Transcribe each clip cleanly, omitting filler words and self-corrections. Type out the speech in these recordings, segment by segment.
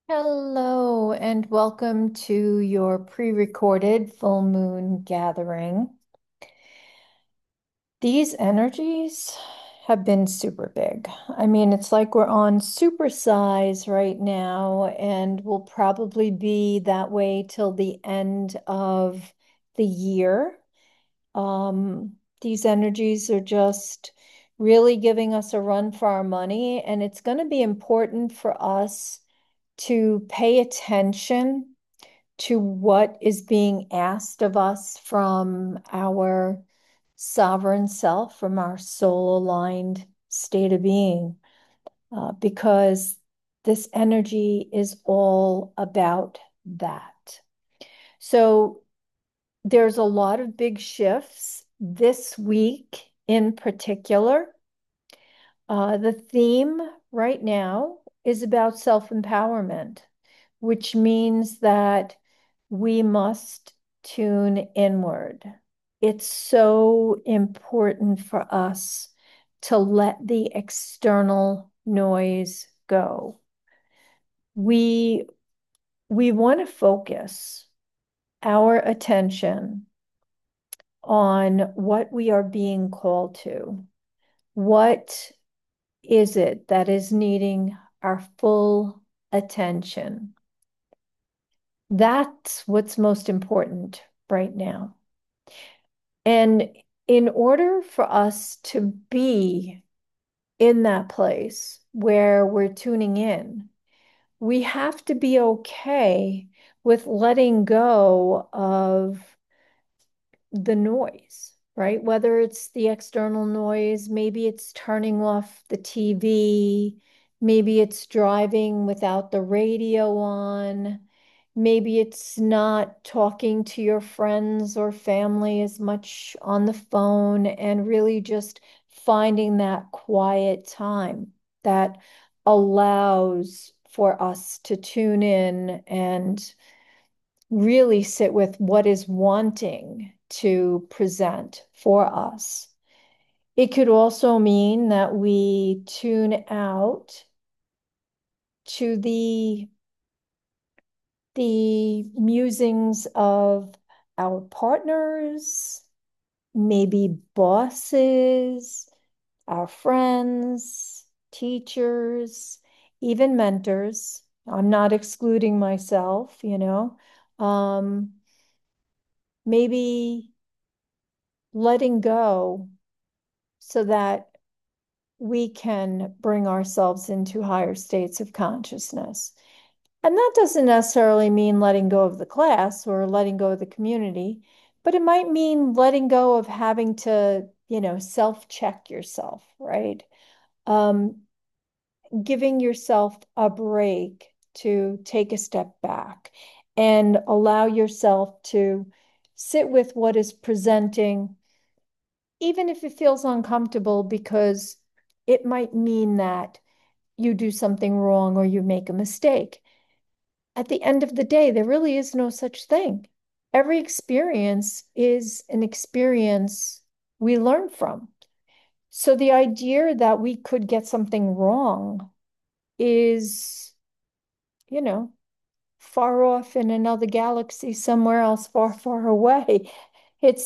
Hello, and welcome to your pre-recorded full moon gathering. These energies have been super big. I mean, it's like we're on super size right now, and will probably be that way till the end of the year. These energies are just really giving us a run for our money, and it's going to be important for us to pay attention to what is being asked of us from our sovereign self, from our soul aligned state of being, because this energy is all about that. So there's a lot of big shifts this week in particular. The theme right now is about self-empowerment, which means that we must tune inward. It's so important for us to let the external noise go. We we want to focus our attention on what we are being called to. What is it that is needing our full attention? That's what's most important right now. And in order for us to be in that place where we're tuning in, we have to be okay with letting go of the noise, right? Whether it's the external noise, maybe it's turning off the TV, maybe it's driving without the radio on, maybe it's not talking to your friends or family as much on the phone, and really just finding that quiet time that allows for us to tune in and really sit with what is wanting to present for us. It could also mean that we tune out to the musings of our partners, maybe bosses, our friends, teachers, even mentors. I'm not excluding myself. Um, Maybe letting go so that we can bring ourselves into higher states of consciousness. And that doesn't necessarily mean letting go of the class or letting go of the community, but it might mean letting go of having to, self-check yourself, right? Um, Giving yourself a break to take a step back and allow yourself to sit with what is presenting, even if it feels uncomfortable, because it might mean that you do something wrong or you make a mistake. At the end of the day, there really is no such thing. Every experience is an experience we learn from. So the idea that we could get something wrong is, you know, far off in another galaxy, somewhere else, far, far away. It's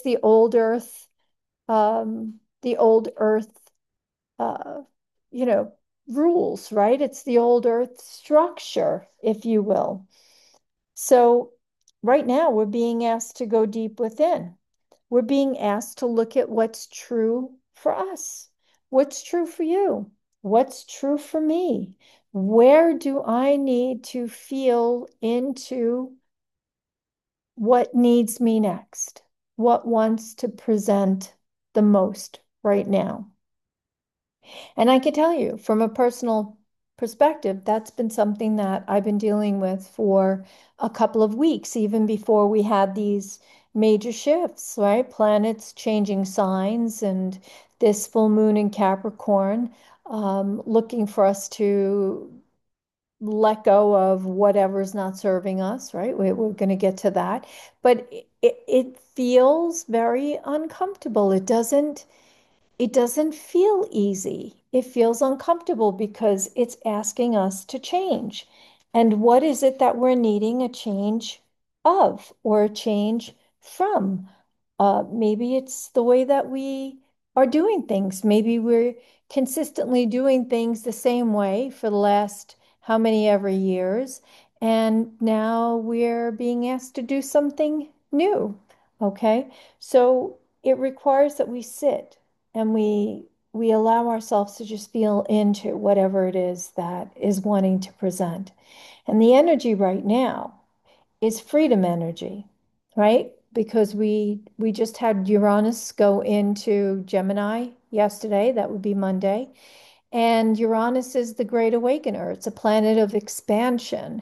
the old Earth, uh, you know, rules, right? It's the old Earth structure, if you will. So right now, we're being asked to go deep within. We're being asked to look at what's true for us. What's true for you? What's true for me? Where do I need to feel into what needs me next? What wants to present the most right now? And I can tell you from a personal perspective, that's been something that I've been dealing with for a couple of weeks, even before we had these major shifts, right? Planets changing signs, and this full moon in Capricorn, looking for us to let go of whatever's not serving us, right? We're going to get to that. But it feels very uncomfortable. It doesn't feel easy. It feels uncomfortable because it's asking us to change. And what is it that we're needing a change of or a change from? Maybe it's the way that we are doing things. Maybe we're consistently doing things the same way for the last how many ever years, and now we're being asked to do something new. Okay, so it requires that we sit and we allow ourselves to just feel into whatever it is that is wanting to present. And the energy right now is freedom energy, right? Because we just had Uranus go into Gemini yesterday. That would be Monday. And Uranus is the great awakener. It's a planet of expansion.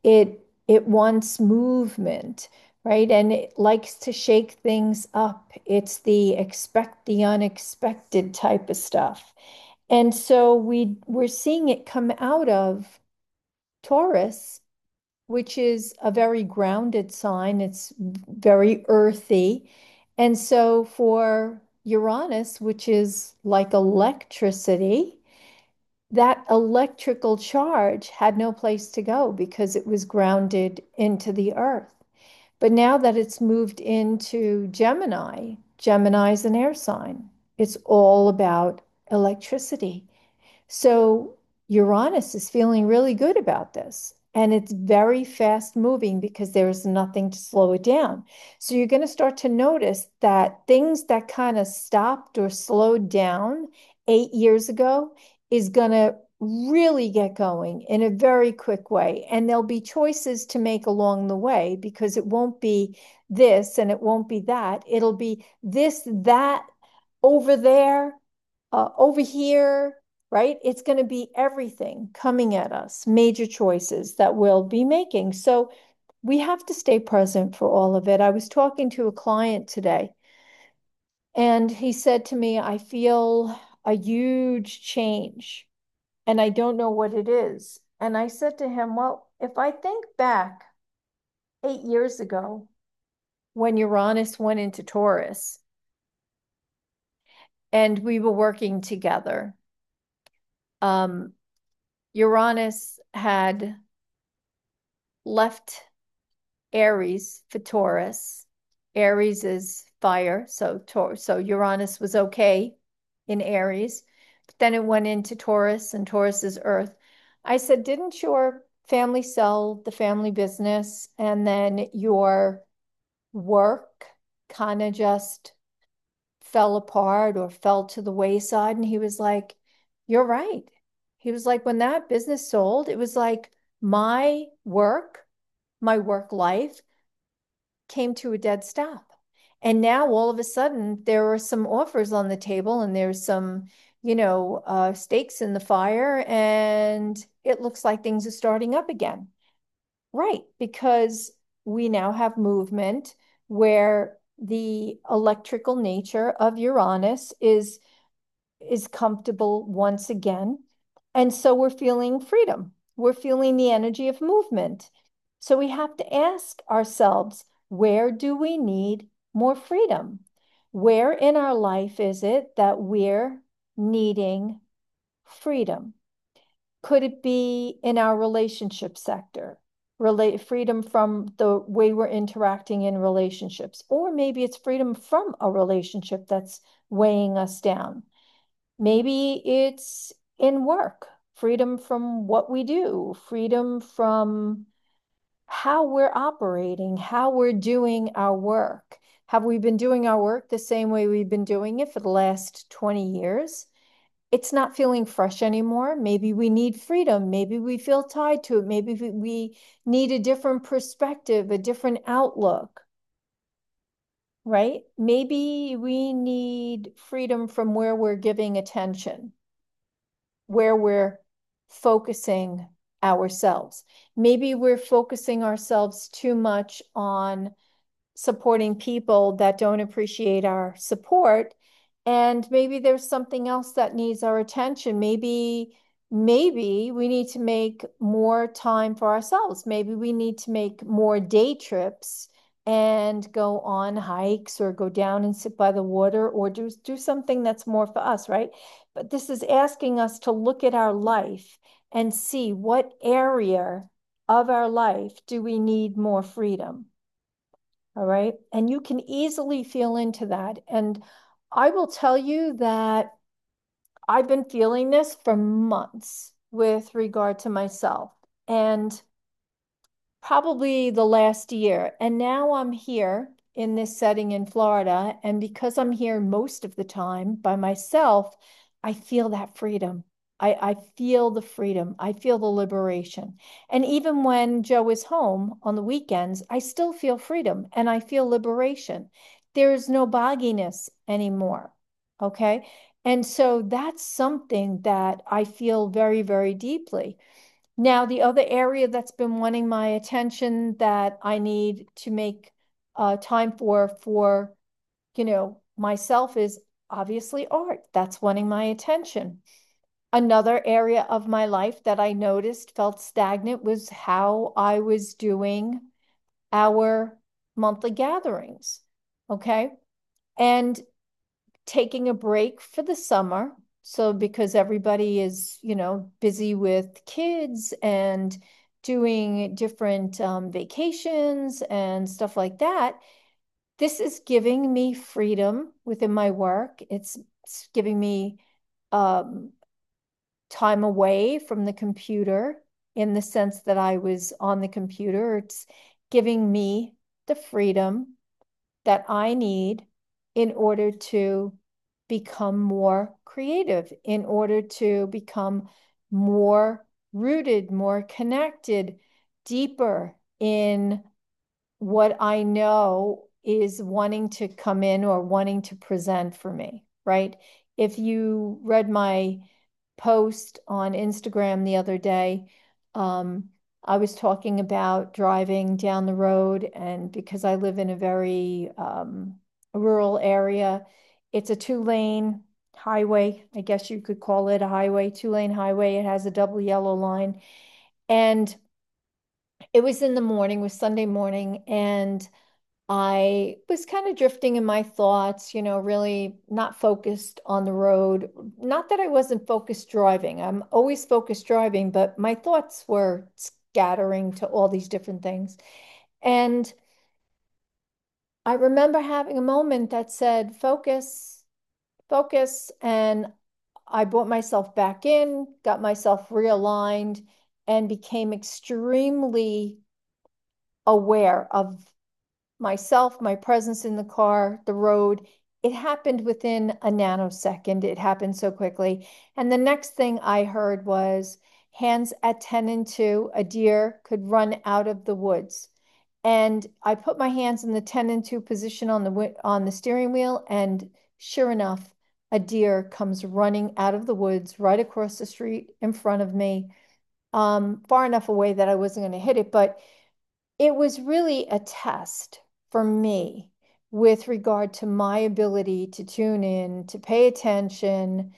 It wants movement, right? And it likes to shake things up. It's the expect the unexpected type of stuff. And so we're seeing it come out of Taurus, which is a very grounded sign. It's very earthy. And so for Uranus, which is like electricity, that electrical charge had no place to go because it was grounded into the earth. But now that it's moved into Gemini, Gemini is an air sign. It's all about electricity. So Uranus is feeling really good about this. And it's very fast moving because there is nothing to slow it down. So you're going to start to notice that things that kind of stopped or slowed down 8 years ago is going to really get going in a very quick way. And there'll be choices to make along the way because it won't be this and it won't be that. It'll be this, that, over there, over here, right? It's going to be everything coming at us, major choices that we'll be making. So we have to stay present for all of it. I was talking to a client today, and he said to me, I feel a huge change, and I don't know what it is. And I said to him, well, if I think back 8 years ago when Uranus went into Taurus and we were working together, um, Uranus had left Aries for Taurus. Aries is fire, so Uranus was okay in Aries, but then it went into Taurus, and Taurus is Earth. I said, didn't your family sell the family business, and then your work kind of just fell apart or fell to the wayside? And he was like, you're right. He was like, when that business sold, it was like my work, my work life came to a dead stop. And now all of a sudden there are some offers on the table and there's some, stakes in the fire, and it looks like things are starting up again. Right, because we now have movement where the electrical nature of Uranus is comfortable once again. And so we're feeling freedom. We're feeling the energy of movement. So we have to ask ourselves, where do we need more freedom? Where in our life is it that we're needing freedom? Could it be in our relationship sector? Freedom from the way we're interacting in relationships, or maybe it's freedom from a relationship that's weighing us down. Maybe it's in work, freedom from what we do, freedom from how we're operating, how we're doing our work. Have we been doing our work the same way we've been doing it for the last 20 years? It's not feeling fresh anymore. Maybe we need freedom. Maybe we feel tied to it. Maybe we need a different perspective, a different outlook, right? Maybe we need freedom from where we're giving attention, where we're focusing ourselves. Maybe we're focusing ourselves too much on supporting people that don't appreciate our support. And maybe there's something else that needs our attention. Maybe we need to make more time for ourselves. Maybe we need to make more day trips and go on hikes or go down and sit by the water or do something that's more for us, right? But this is asking us to look at our life and see what area of our life do we need more freedom? All right. And you can easily feel into that. And I will tell you that I've been feeling this for months with regard to myself. And probably the last year. And now I'm here in this setting in Florida. And because I'm here most of the time by myself, I feel that freedom. I feel the freedom. I feel the liberation. And even when Joe is home on the weekends, I still feel freedom and I feel liberation. There is no bogginess anymore. Okay. And so that's something that I feel very, very deeply. Now, the other area that's been wanting my attention that I need to make time for, myself is obviously art. That's wanting my attention. Another area of my life that I noticed felt stagnant was how I was doing our monthly gatherings. Okay. And taking a break for the summer. So because everybody is, busy with kids and doing different vacations and stuff like that, this is giving me freedom within my work. It's giving me um, time away from the computer in the sense that I was on the computer. It's giving me the freedom that I need in order to become more creative, in order to become more rooted, more connected, deeper in what I know is wanting to come in or wanting to present for me, right? If you read my post on Instagram the other day, um, I was talking about driving down the road, and because I live in a very rural area, it's a two-lane highway. I guess you could call it a highway, two-lane highway. It has a double yellow line. And it was in the morning, it was Sunday morning, and I was kind of drifting in my thoughts, really not focused on the road. Not that I wasn't focused driving. I'm always focused driving, but my thoughts were scattering to all these different things. And I remember having a moment that said, focus, focus. And I brought myself back in, got myself realigned, and became extremely aware of myself, my presence in the car, the road. It happened within a nanosecond. It happened so quickly. And the next thing I heard was hands at 10 and 2, a deer could run out of the woods. And I put my hands in the 10 and 2 position on the steering wheel, and sure enough, a deer comes running out of the woods right across the street in front of me, far enough away that I wasn't going to hit it, but it was really a test for me with regard to my ability to tune in, to pay attention,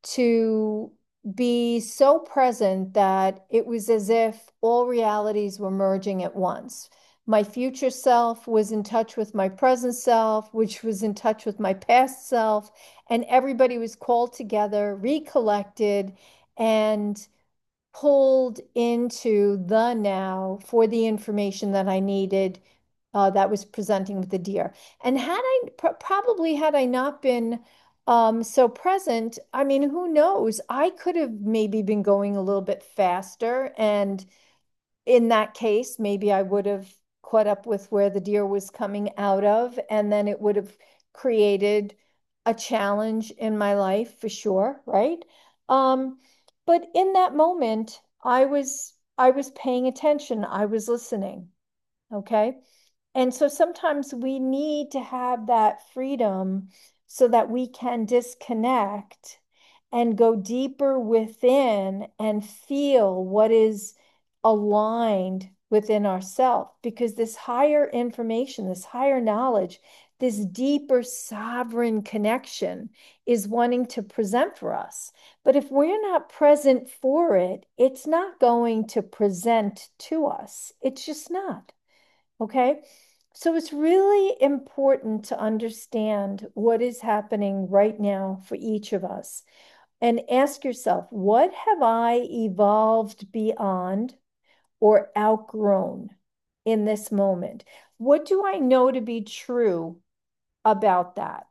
to be so present that it was as if all realities were merging at once. My future self was in touch with my present self, which was in touch with my past self, and everybody was called together, recollected, and pulled into the now for the information that I needed that was presenting with the deer. And probably had I not been so present, I mean, who knows? I could have maybe been going a little bit faster, and in that case, maybe I would have caught up with where the deer was coming out of, and then it would have created a challenge in my life for sure, right? Um, but in that moment, I was paying attention, I was listening, okay? And so sometimes we need to have that freedom so that we can disconnect and go deeper within and feel what is aligned within ourselves. Because this higher information, this higher knowledge, this deeper sovereign connection is wanting to present for us. But if we're not present for it, it's not going to present to us. It's just not. Okay. So it's really important to understand what is happening right now for each of us and ask yourself, what have I evolved beyond? or outgrown in this moment? What do I know to be true about that?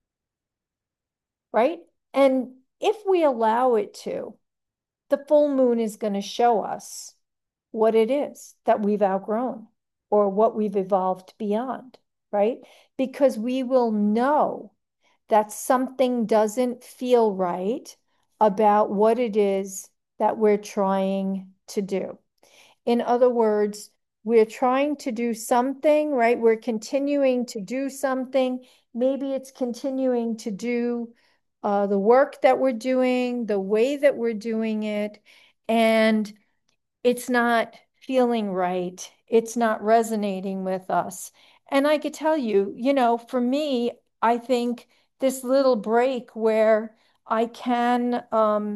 Right? And if we allow it to, the full moon is going to show us what it is that we've outgrown or what we've evolved beyond, right? Because we will know that something doesn't feel right about what it is that we're trying to do. In other words, we're trying to do something, right? We're continuing to do something. Maybe it's continuing to do the work that we're doing, the way that we're doing it, and it's not feeling right. It's not resonating with us. And I could tell you, for me, I think this little break where I can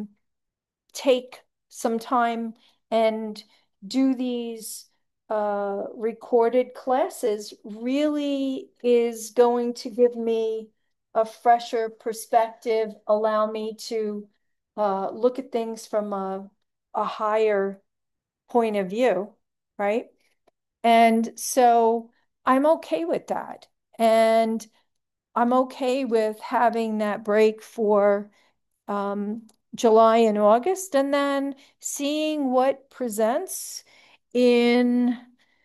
take some time and do these recorded classes really is going to give me a fresher perspective, allow me to look at things from a higher point of view, right? And so I'm okay with that. And I'm okay with having that break for um, July and August, and then seeing what presents in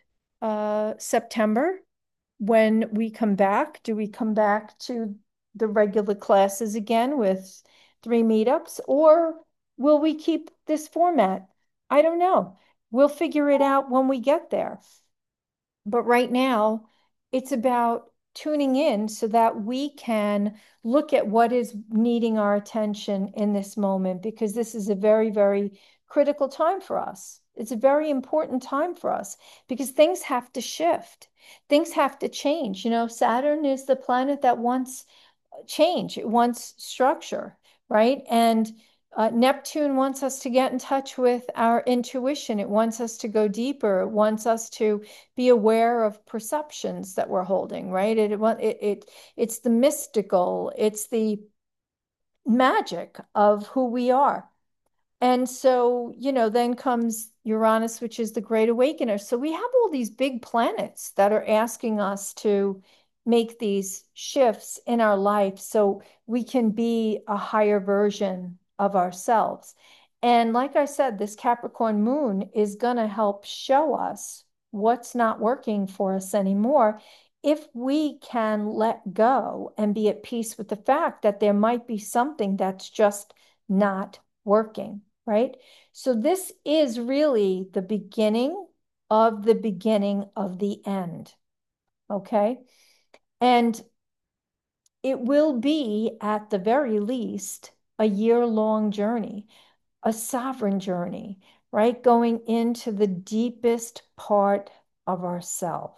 September when we come back. Do we come back to the regular classes again with 3 meetups, or will we keep this format? I don't know. We'll figure it out when we get there. But right now, it's about tuning in so that we can look at what is needing our attention in this moment, because this is a very, very critical time for us. It's a very important time for us because things have to shift. Things have to change. Saturn is the planet that wants change, it wants structure, right? And Neptune wants us to get in touch with our intuition. It wants us to go deeper. It wants us to be aware of perceptions that we're holding, right? It's the mystical, it's the magic of who we are. And so, then comes Uranus, which is the great awakener. So we have all these big planets that are asking us to make these shifts in our life so we can be a higher version of ourselves. And like I said, this Capricorn moon is going to help show us what's not working for us anymore if we can let go and be at peace with the fact that there might be something that's just not working, right? So this is really the beginning of the beginning of the end, okay? And it will be, at the very least, a year-long journey, a sovereign journey, right? Going into the deepest part of ourself.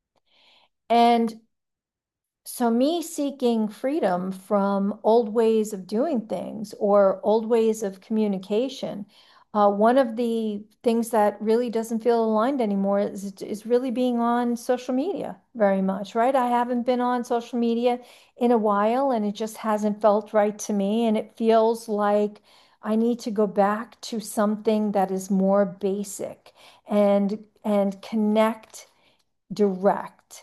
And so, me seeking freedom from old ways of doing things or old ways of communication, one of the things that really doesn't feel aligned anymore is really being on social media very much, right? I haven't been on social media in a while and it just hasn't felt right to me. And it feels like I need to go back to something that is more basic and connect direct.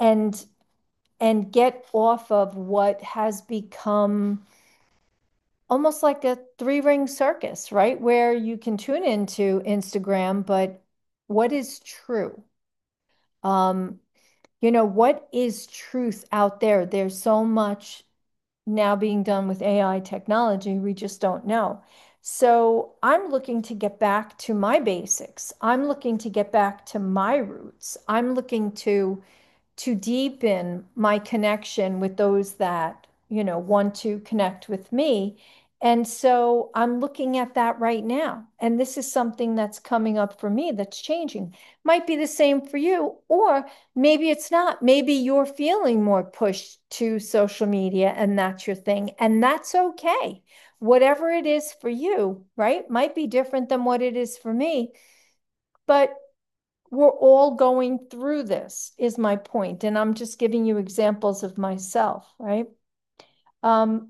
And get off of what has become almost like a three-ring circus, right? Where you can tune into Instagram, but what is true? Um, what is truth out there? There's so much now being done with AI technology, we just don't know. So I'm looking to get back to my basics. I'm looking to get back to my roots. I'm looking to deepen my connection with those that, want to connect with me. And so I'm looking at that right now. And this is something that's coming up for me that's changing. Might be the same for you, or maybe it's not. Maybe you're feeling more pushed to social media and that's your thing. And that's okay. Whatever it is for you, right? Might be different than what it is for me. But we're all going through this, is my point. And I'm just giving you examples of myself, right? Um,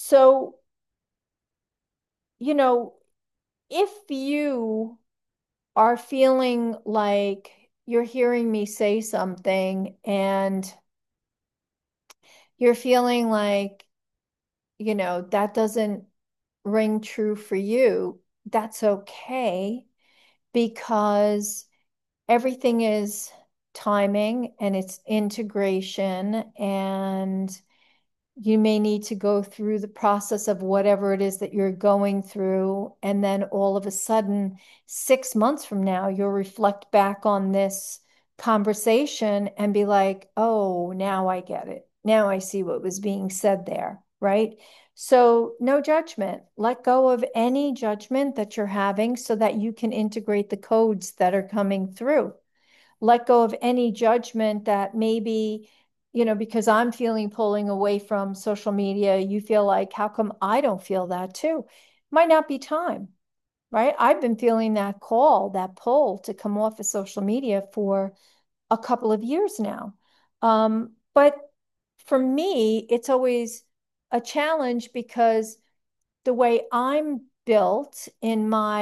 so, you know, if you are feeling like you're hearing me say something and you're feeling like, that doesn't ring true for you, that's okay because everything is timing and it's integration, and you may need to go through the process of whatever it is that you're going through. And then all of a sudden, 6 months from now, you'll reflect back on this conversation and be like, oh, now I get it. Now I see what was being said there, right? So, no judgment. Let go of any judgment that you're having so that you can integrate the codes that are coming through. Let go of any judgment that maybe, because I'm feeling pulling away from social media, you feel like, how come I don't feel that too? Might not be time, right? I've been feeling that call, that pull to come off of social media for a couple of years now. But for me, it's always a challenge because the way I'm built in my,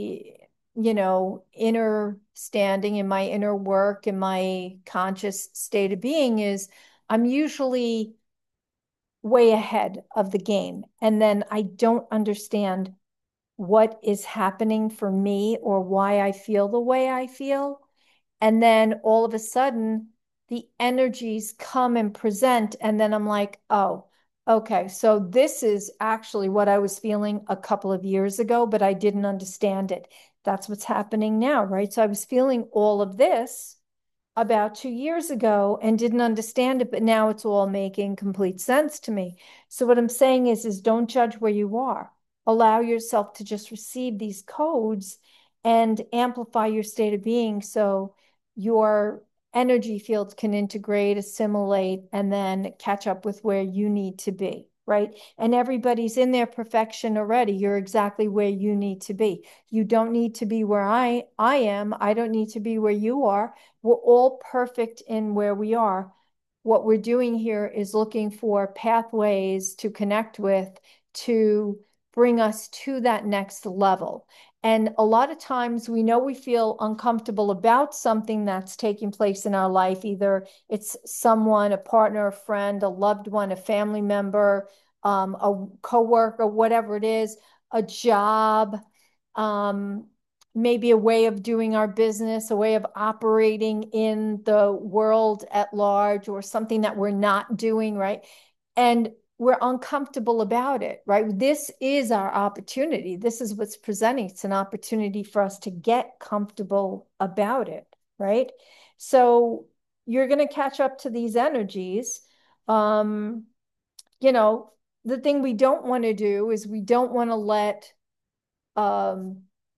inner standing, in my inner work, in my conscious state of being is I'm usually way ahead of the game. And then I don't understand what is happening for me or why I feel the way I feel. And then all of a sudden, the energies come and present. And then I'm like, oh, okay. So this is actually what I was feeling a couple of years ago, but I didn't understand it. That's what's happening now, right? So I was feeling all of this about 2 years ago and didn't understand it, but now it's all making complete sense to me. So what I'm saying is don't judge where you are. Allow yourself to just receive these codes and amplify your state of being so your energy fields can integrate, assimilate, and then catch up with where you need to be, right? And everybody's in their perfection already. You're exactly where you need to be. You don't need to be where I am. I don't need to be where you are. We're all perfect in where we are. What we're doing here is looking for pathways to connect with to bring us to that next level. And a lot of times we know we feel uncomfortable about something that's taking place in our life. Either it's someone, a partner, a friend, a loved one, a family member, a coworker, whatever it is, a job, um, maybe a way of doing our business, a way of operating in the world at large, or something that we're not doing, right? And we're uncomfortable about it, right? This is our opportunity. This is what's presenting. It's an opportunity for us to get comfortable about it, right? So you're going to catch up to these energies. Um, you know, the thing we don't want to do is we don't want to let um,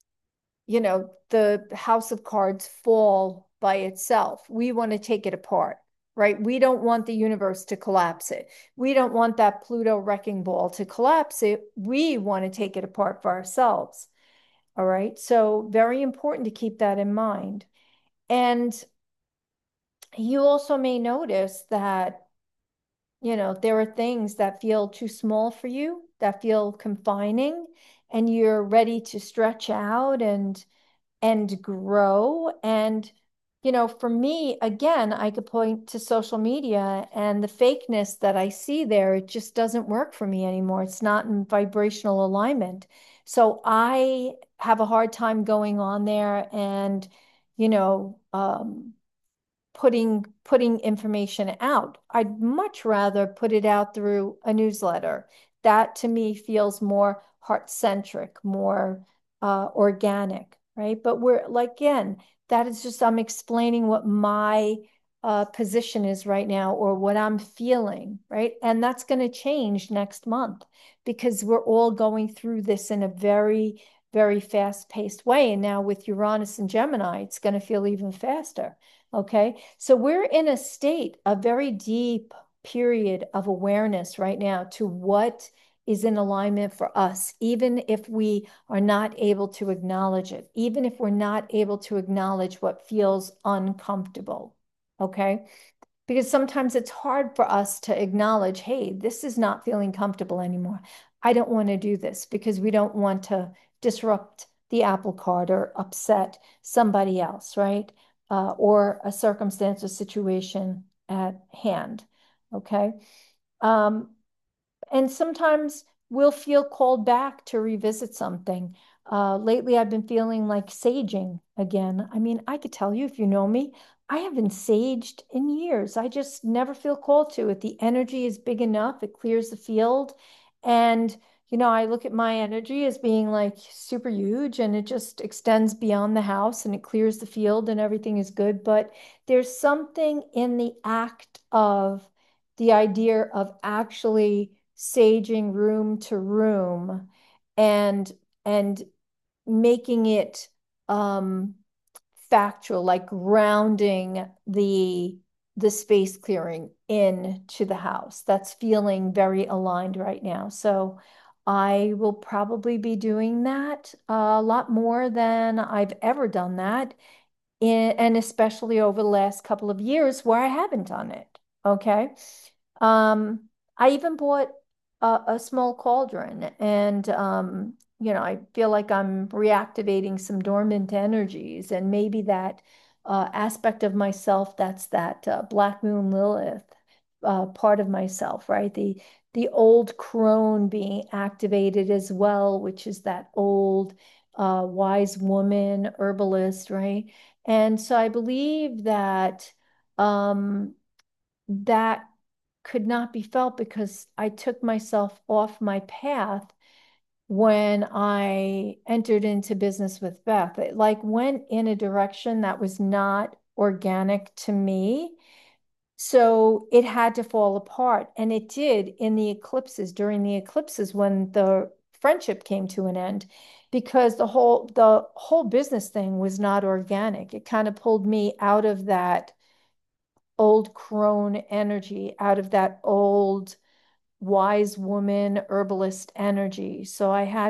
the house of cards fall by itself. We want to take it apart, right? We don't want the universe to collapse it. We don't want that Pluto wrecking ball to collapse it. We want to take it apart for ourselves. All right. So, very important to keep that in mind. And you also may notice that, there are things that feel too small for you, that feel confining, and you're ready to stretch out and grow. And, for me, again, I could point to social media and the fakeness that I see there. It just doesn't work for me anymore. It's not in vibrational alignment. So I have a hard time going on there and, you know, um, putting information out. I'd much rather put it out through a newsletter. That to me feels more heart-centric, more organic, right? But we're like, again, that is just I'm explaining what my position is right now or what I'm feeling, right? And that's going to change next month because we're all going through this in a very, very fast-paced way. And now with Uranus and Gemini, it's going to feel even faster. Okay. So we're in a state, a very deep period of awareness right now to what is in alignment for us, even if we are not able to acknowledge it, even if we're not able to acknowledge what feels uncomfortable. Okay. Because sometimes it's hard for us to acknowledge, hey, this is not feeling comfortable anymore. I don't want to do this because we don't want to disrupt the apple cart or upset somebody else, right? Or a circumstance or situation at hand. Okay. Um, and sometimes we'll feel called back to revisit something. Lately, I've been feeling like saging again. I mean, I could tell you if you know me, I haven't saged in years. I just never feel called to it. The energy is big enough, it clears the field. And, I look at my energy as being like super huge and it just extends beyond the house and it clears the field and everything is good. But there's something in the act of the idea of actually saging room to room and and making it um factual, like grounding the space clearing into the house. That's feeling very aligned right now. So I will probably be doing that a lot more than I've ever done that and especially over the last couple of years where I haven't done it. Okay. I even bought a small cauldron and I feel like I'm reactivating some dormant energies and maybe that aspect of myself that's that Black Moon Lilith part of myself, right? The old crone being activated as well, which is that old wise woman herbalist, right? And so I believe that that could not be felt because I took myself off my path when I entered into business with Beth. It like went in a direction that was not organic to me. So it had to fall apart. And it did in the eclipses, during the eclipses when the friendship came to an end, because the whole business thing was not organic. It kind of pulled me out of that old crone energy, out of that old wise woman herbalist energy. So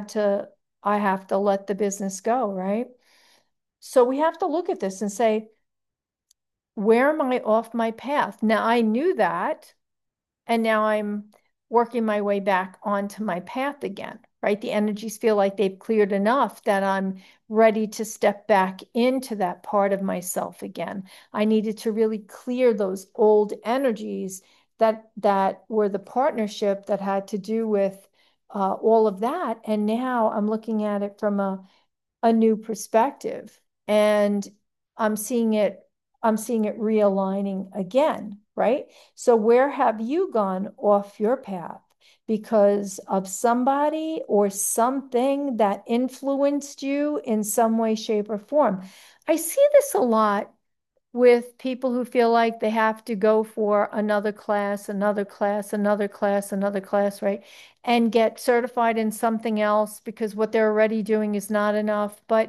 I have to let the business go, right? So we have to look at this and say, where am I off my path? Now I knew that. And now I'm working my way back onto my path again, right? The energies feel like they've cleared enough that I'm ready to step back into that part of myself again. I needed to really clear those old energies that were the partnership that had to do with all of that. And now I'm looking at it from a new perspective and I'm seeing it I'm seeing it realigning again, right? So where have you gone off your path because of somebody or something that influenced you in some way, shape, or form? I see this a lot with people who feel like they have to go for another class, another class, another class, another class, right? And get certified in something else because what they're already doing is not enough. But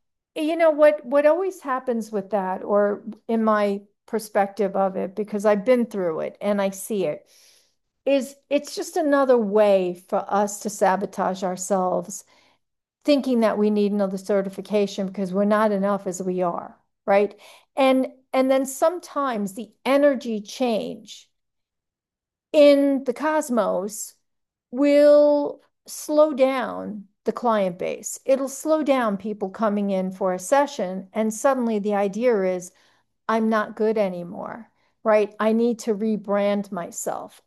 what always happens with that, or in my perspective of it, because I've been through it and I see it, is it's just another way for us to sabotage ourselves thinking that we need another certification because we're not enough as we are, right? And then sometimes the energy change in the cosmos will slow down the client base. It'll slow down people coming in for a session. And suddenly the idea is, I'm not good anymore, right? I need to rebrand myself.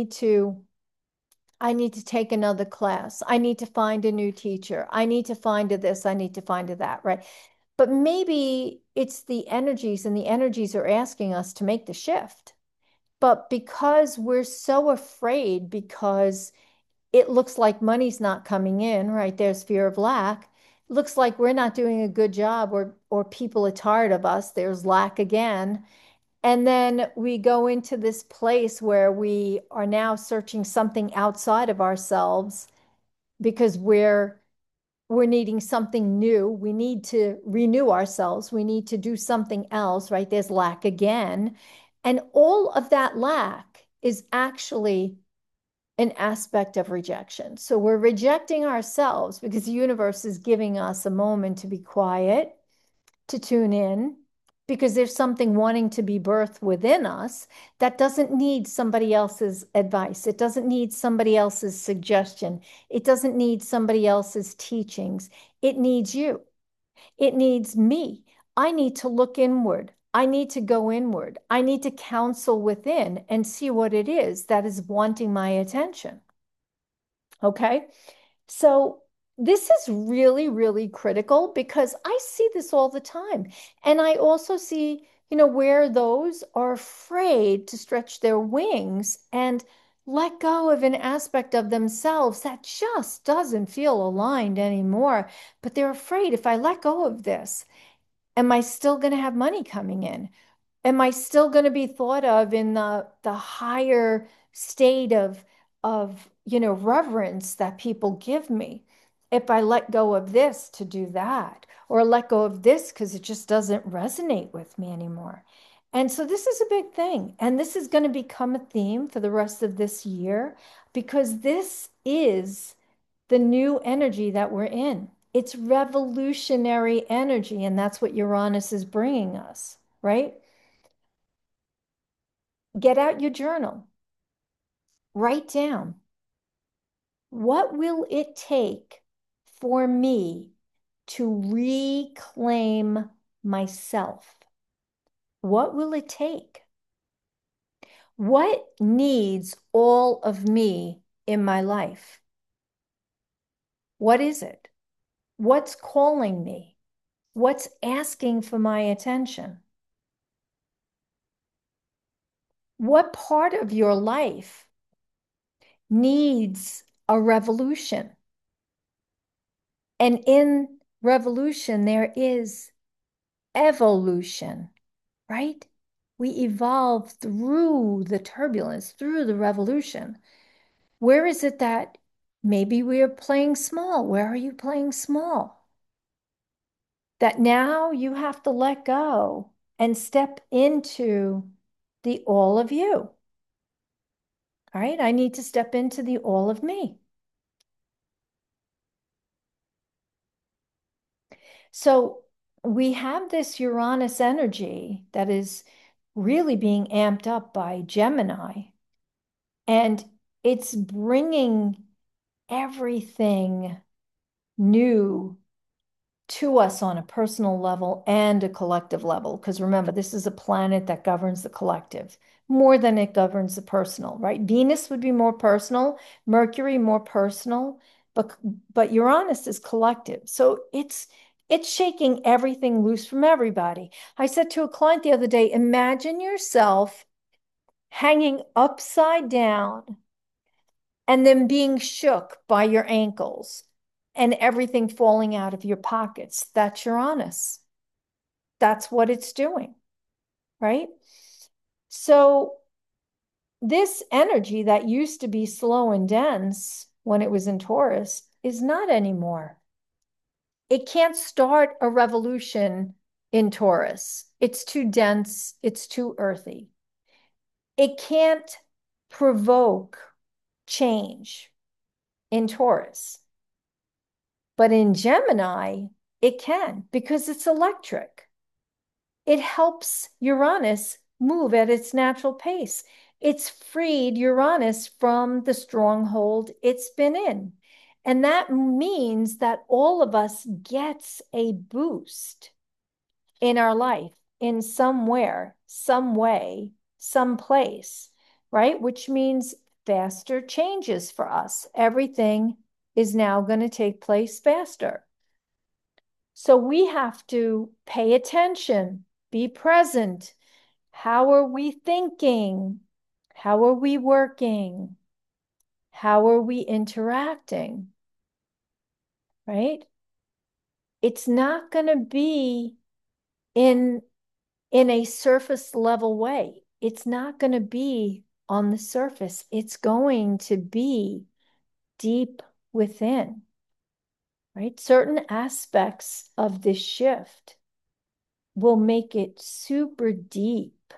I need to take another class. I need to find a new teacher. I need to find a this. I need to find a that, right? But maybe it's the energies and the energies are asking us to make the shift. But because we're so afraid, because it looks like money's not coming in, right? There's fear of lack. It looks like we're not doing a good job or people are tired of us. There's lack again. And then we go into this place where we are now searching something outside of ourselves because we're needing something new. We need to renew ourselves. We need to do something else, right? There's lack again. And all of that lack is actually an aspect of rejection. So we're rejecting ourselves because the universe is giving us a moment to be quiet, to tune in, because there's something wanting to be birthed within us that doesn't need somebody else's advice. It doesn't need somebody else's suggestion. It doesn't need somebody else's teachings. It needs you. It needs me. I need to look inward. I need to go inward. I need to counsel within and see what it is that is wanting my attention. Okay. So this is really, really critical because I see this all the time. And I also see, where those are afraid to stretch their wings and let go of an aspect of themselves that just doesn't feel aligned anymore. But they're afraid, if I let go of this, am I still going to have money coming in? Am I still going to be thought of in the higher state of reverence that people give me if I let go of this to do that, or let go of this because it just doesn't resonate with me anymore? And so this is a big thing, and this is going to become a theme for the rest of this year because this is the new energy that we're in. It's revolutionary energy, and that's what Uranus is bringing us, right? Get out your journal, write down, what will it take for me to reclaim myself? What will it take? What needs all of me in my life? What is it? What's calling me? What's asking for my attention? What part of your life needs a revolution? And in revolution, there is evolution, right? We evolve through the turbulence, through the revolution. Where is it that maybe we are playing small? Where are you playing small? That now you have to let go and step into the all of you. All right, I need to step into the all of me. So we have this Uranus energy that is really being amped up by Gemini, and it's bringing everything new to us on a personal level and a collective level. Because remember, this is a planet that governs the collective more than it governs the personal, right? Venus would be more personal, Mercury more personal, but Uranus is collective. So it's shaking everything loose from everybody. I said to a client the other day, imagine yourself hanging upside down and then being shook by your ankles and everything falling out of your pockets. That's Uranus. That's what it's doing, right? So, this energy that used to be slow and dense when it was in Taurus is not anymore. It can't start a revolution in Taurus. It's too dense, it's too earthy. It can't provoke change in Taurus. But in Gemini, it can because it's electric. It helps Uranus move at its natural pace. It's freed Uranus from the stronghold it's been in. And that means that all of us gets a boost in our life in somewhere, some way, some place, right? Which means faster changes for us. Everything is now going to take place faster. So we have to pay attention, be present. How are we thinking? How are we working? How are we interacting? Right? It's not going to be in a surface level way. It's not going to be on the surface. It's going to be deep within, right? Certain aspects of this shift will make it super deep,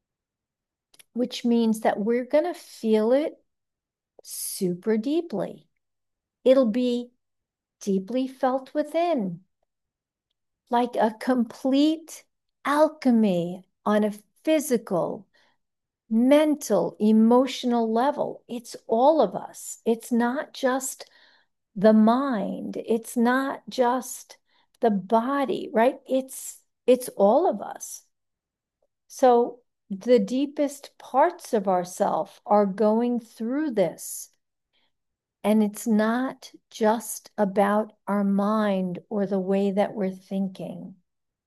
which means that we're going to feel it super deeply. It'll be deeply felt within, like a complete alchemy on a physical, mental, emotional level. It's all of us. It's not just the mind. It's not just the body, right? It's all of us. So the deepest parts of ourself are going through this. And it's not just about our mind or the way that we're thinking.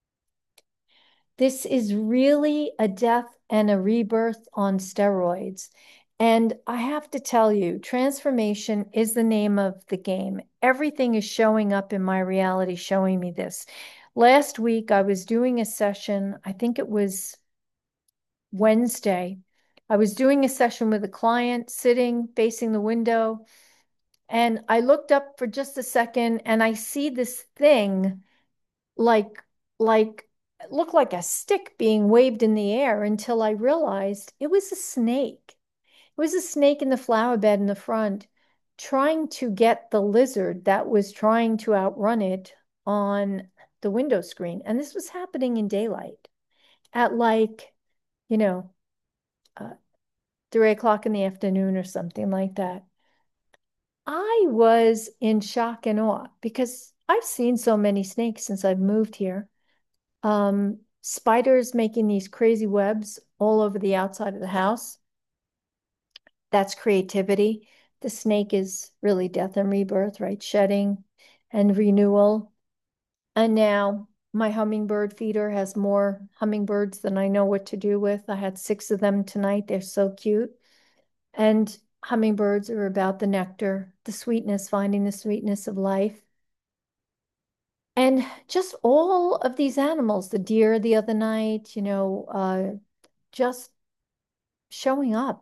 This is really a death and a rebirth on steroids. And I have to tell you, transformation is the name of the game. Everything is showing up in my reality, showing me this. Last week, I was doing a session, I think it was Wednesday. I was doing a session with a client sitting facing the window. And I looked up for just a second and I see this thing like like looked like a stick being waved in the air until I realized it was a snake. It was a snake in the flower bed in the front trying to get the lizard that was trying to outrun it on the window screen. And this was happening in daylight at like, you know, uh, 3 o'clock in the afternoon or something like that. I was in shock and awe because I've seen so many snakes since I've moved here. Spiders making these crazy webs all over the outside of the house. That's creativity. The snake is really death and rebirth, right? Shedding and renewal. And now my hummingbird feeder has more hummingbirds than I know what to do with. I had 6 of them tonight. They're so cute. And hummingbirds are about the nectar, the sweetness, finding the sweetness of life. And just all of these animals, the deer the other night, just showing up,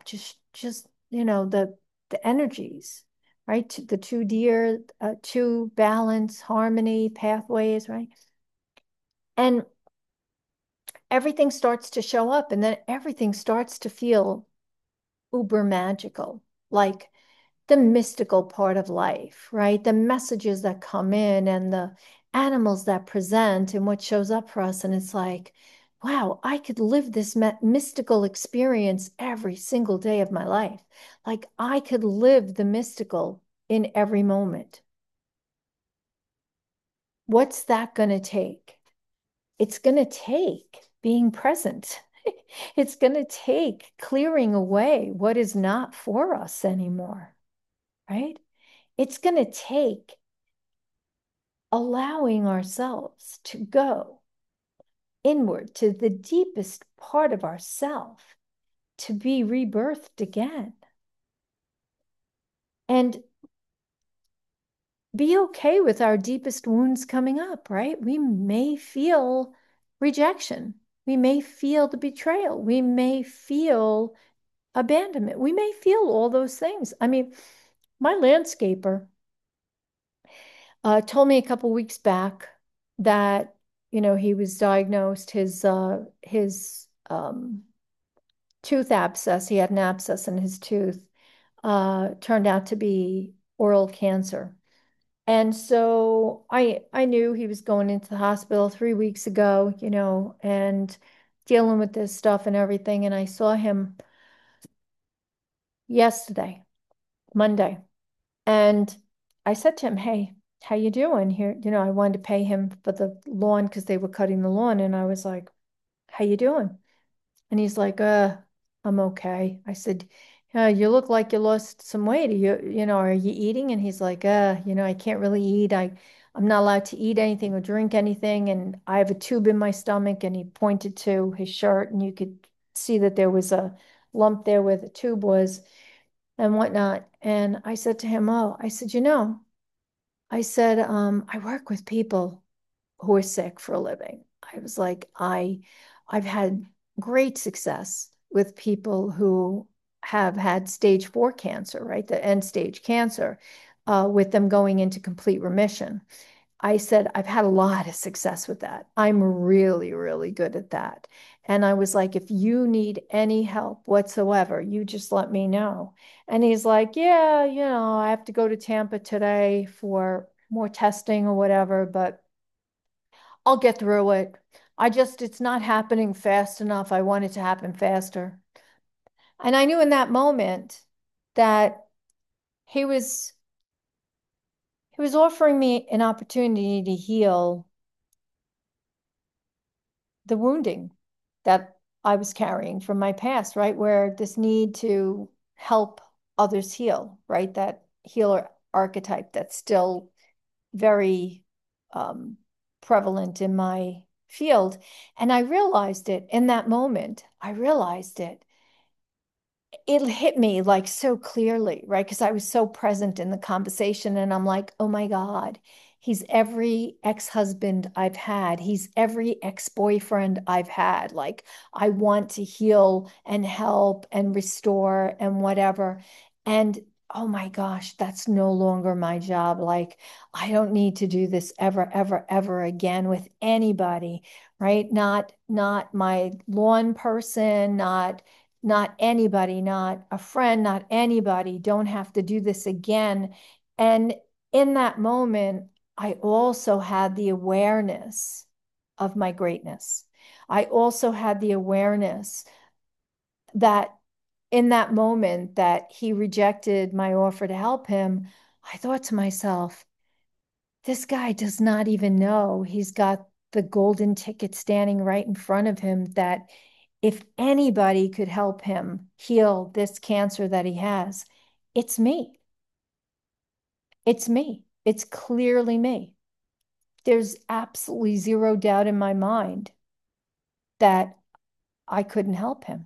the energies, right? The two deer, two balance, harmony, pathways, right? And everything starts to show up, and then everything starts to feel uber magical, like the mystical part of life, right? The messages that come in and the animals that present and what shows up for us. And it's like, wow, I could live this mystical experience every single day of my life. Like I could live the mystical in every moment. What's that going to take? It's going to take being present. It's going to take clearing away what is not for us anymore, right? It's going to take allowing ourselves to go inward to the deepest part of ourself to be rebirthed again and be okay with our deepest wounds coming up, right? We may feel rejection. We may feel the betrayal. We may feel abandonment. We may feel all those things. I mean, my landscaper told me a couple weeks back that he was diagnosed his tooth abscess. He had an abscess in his tooth. Turned out to be oral cancer. And so I knew he was going into the hospital 3 weeks ago, and dealing with this stuff and everything. And I saw him yesterday, Monday. And I said to him, "Hey, how you doing here?" I wanted to pay him for the lawn because they were cutting the lawn. And I was like, "How you doing?" And he's like, I'm okay." I said, "You look like you lost some weight. Are you eating?" And he's like, I can't really eat. I'm not allowed to eat anything or drink anything. And I have a tube in my stomach." And he pointed to his shirt, and you could see that there was a lump there where the tube was and whatnot. And I said to him, "Oh," I said, I said, "I work with people who are sick for a living." I was like, I've had great success with people who have had stage 4 cancer, right? The end stage cancer, with them going into complete remission. I said, I've had a lot of success with that. I'm really, really good at that. And I was like, if you need any help whatsoever, you just let me know. And he's like, yeah, I have to go to Tampa today for more testing or whatever, but I'll get through it. it's not happening fast enough. I want it to happen faster. And I knew in that moment that he was he was offering me an opportunity to heal the wounding that I was carrying from my past, right? Where this need to help others heal, right? That healer archetype that's still very um, prevalent in my field. And I realized it in that moment. I realized it hit me like so clearly, right? Because I was so present in the conversation and I'm like, oh my God, he's every ex-husband I've had. He's every ex-boyfriend I've had. Like, I want to heal and help and restore and whatever. And oh my gosh, that's no longer my job. Like, I don't need to do this ever, ever, ever again with anybody, right? Not my lawn person, not anybody, not a friend, not anybody, don't have to do this again. And in that moment, I also had the awareness of my greatness. I also had the awareness that in that moment that he rejected my offer to help him, I thought to myself, this guy does not even know he's got the golden ticket standing right in front of him that if anybody could help him heal this cancer that he has, it's me. It's me. It's clearly me. There's absolutely zero doubt in my mind that I couldn't help him.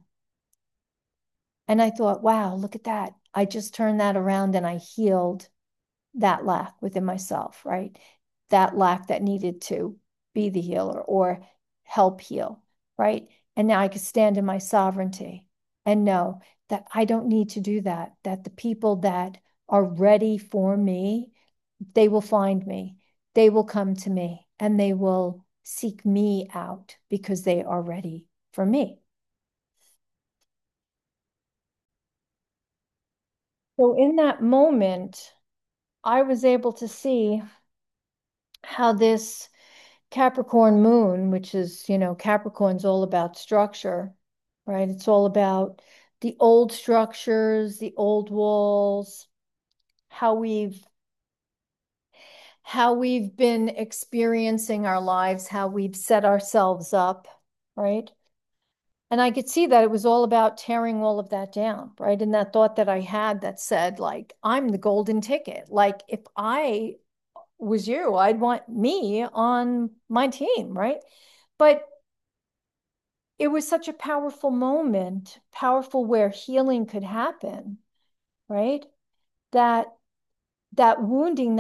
And I thought, wow, look at that. I just turned that around and I healed that lack within myself, right? That lack that needed to be the healer or help heal, right? And now I could stand in my sovereignty and know that I don't need to do that, that the people that are ready for me, they will find me, they will come to me, and they will seek me out because they are ready for me. So in that moment, I was able to see how this Capricorn moon, which is, Capricorn's all about structure, right? It's all about the old structures, the old walls, how we've been experiencing our lives, how we've set ourselves up, right? And I could see that it was all about tearing all of that down, right? And that thought that I had that said, like, I'm the golden ticket. Like, if I was you, I'd want me on my team, right? But it was such a powerful moment, powerful where healing could happen, right? That that wounding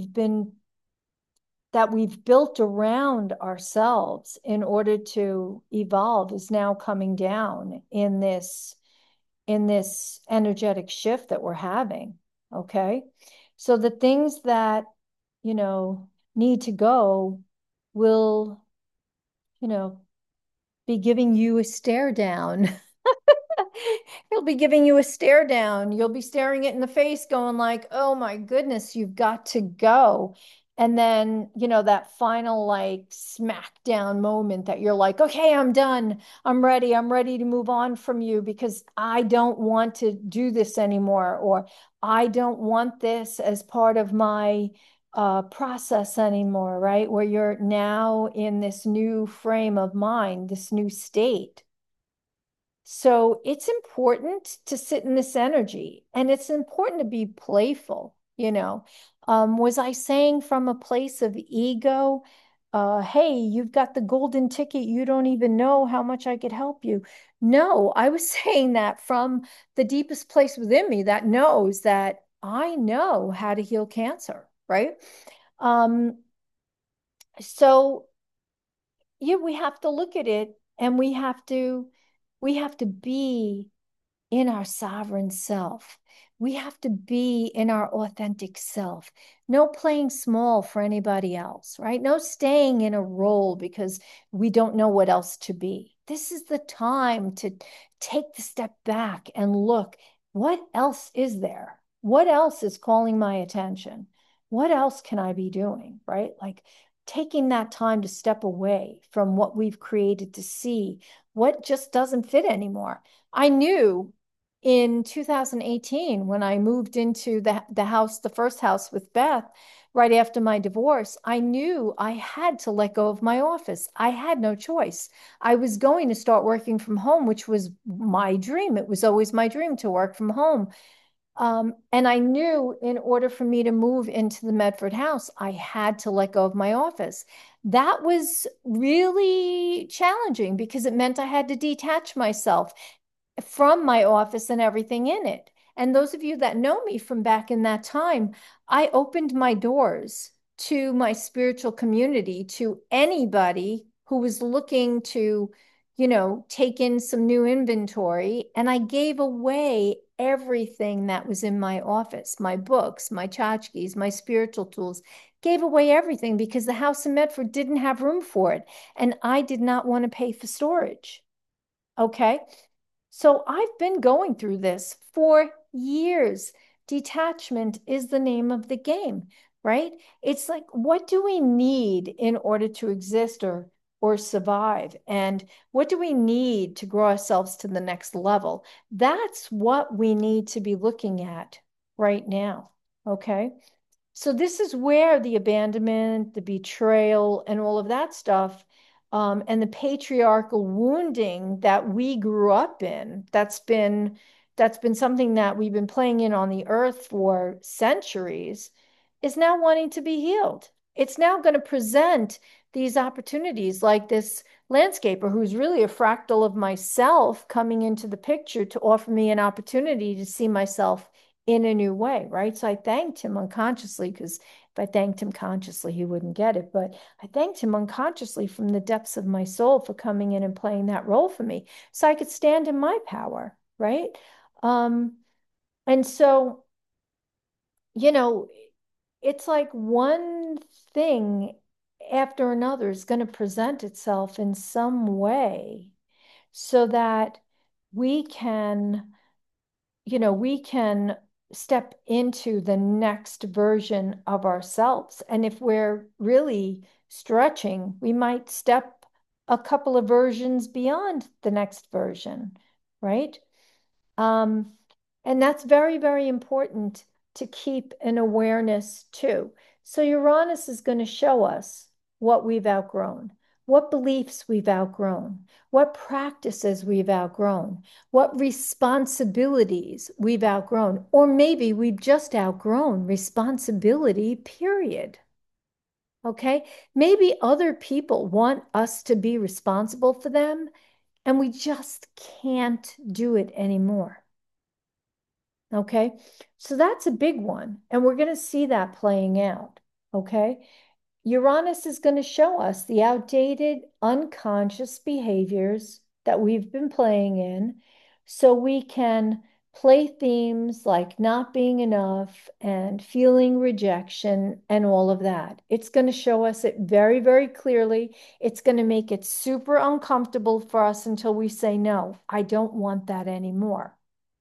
that we've built around ourselves in order to evolve is now coming down in this energetic shift that we're having. Okay. So the things that, you know, need to go will, you know, be giving you a stare down. He'll be giving you a stare down. You'll be staring it in the face, going like, "Oh my goodness, you've got to go." And then, that final like smackdown moment that you're like, "Okay, I'm done. I'm ready. I'm ready to move on from you because I don't want to do this anymore, or I don't want this as part of my process anymore," right? Where you're now in this new frame of mind, this new state. So it's important to sit in this energy and it's important to be playful. Was I saying from a place of ego, hey, you've got the golden ticket, you don't even know how much I could help you? No, I was saying that from the deepest place within me that knows that I know how to heal cancer, right? Um, so yeah, we have to look at it and we have to be in our sovereign self. We have to be in our authentic self. No playing small for anybody else, right? No staying in a role because we don't know what else to be. This is the time to take the step back and look, what else is there? What else is calling my attention? What else can I be doing, right? Like, taking that time to step away from what we've created to see what just doesn't fit anymore. I knew in 2018 when I moved into the house, the first house with Beth, right after my divorce, I knew I had to let go of my office. I had no choice. I was going to start working from home, which was my dream. It was always my dream to work from home. And I knew in order for me to move into the Medford house, I had to let go of my office. That was really challenging because it meant I had to detach myself from my office and everything in it. And those of you that know me from back in that time, I opened my doors to my spiritual community, to anybody who was looking to, take in some new inventory. And I gave away everything that was in my office, my books, my tchotchkes, my spiritual tools, gave away everything because the house in Medford didn't have room for it. And I did not want to pay for storage. Okay. So I've been going through this for years. Detachment is the name of the game, right? It's like, what do we need in order to exist or survive? And what do we need to grow ourselves to the next level? That's what we need to be looking at right now. Okay. So this is where the abandonment, the betrayal, and all of that stuff, and the patriarchal wounding that we grew up in, that's been something that we've been playing in on the earth for centuries, is now wanting to be healed. It's now going to present these opportunities like this landscaper who's really a fractal of myself coming into the picture to offer me an opportunity to see myself in a new way, right? So I thanked him unconsciously because if I thanked him consciously, he wouldn't get it. But I thanked him unconsciously from the depths of my soul for coming in and playing that role for me so I could stand in my power, right? Um, and so, you know, it's like one thing after another is going to present itself in some way so that we can we can step into the next version of ourselves. And if we're really stretching, we might step a couple of versions beyond the next version, right? Um, and that's very, very important to keep an awareness too. So Uranus is going to show us what we've outgrown, what beliefs we've outgrown, what practices we've outgrown, what responsibilities we've outgrown, or maybe we've just outgrown responsibility, period. Okay? Maybe other people want us to be responsible for them, and we just can't do it anymore. Okay. So that's a big one. And we're going to see that playing out. Okay. Uranus is going to show us the outdated, unconscious behaviors that we've been playing in so we can play themes like not being enough and feeling rejection and all of that. It's going to show us it very, very clearly. It's going to make it super uncomfortable for us until we say, no, I don't want that anymore.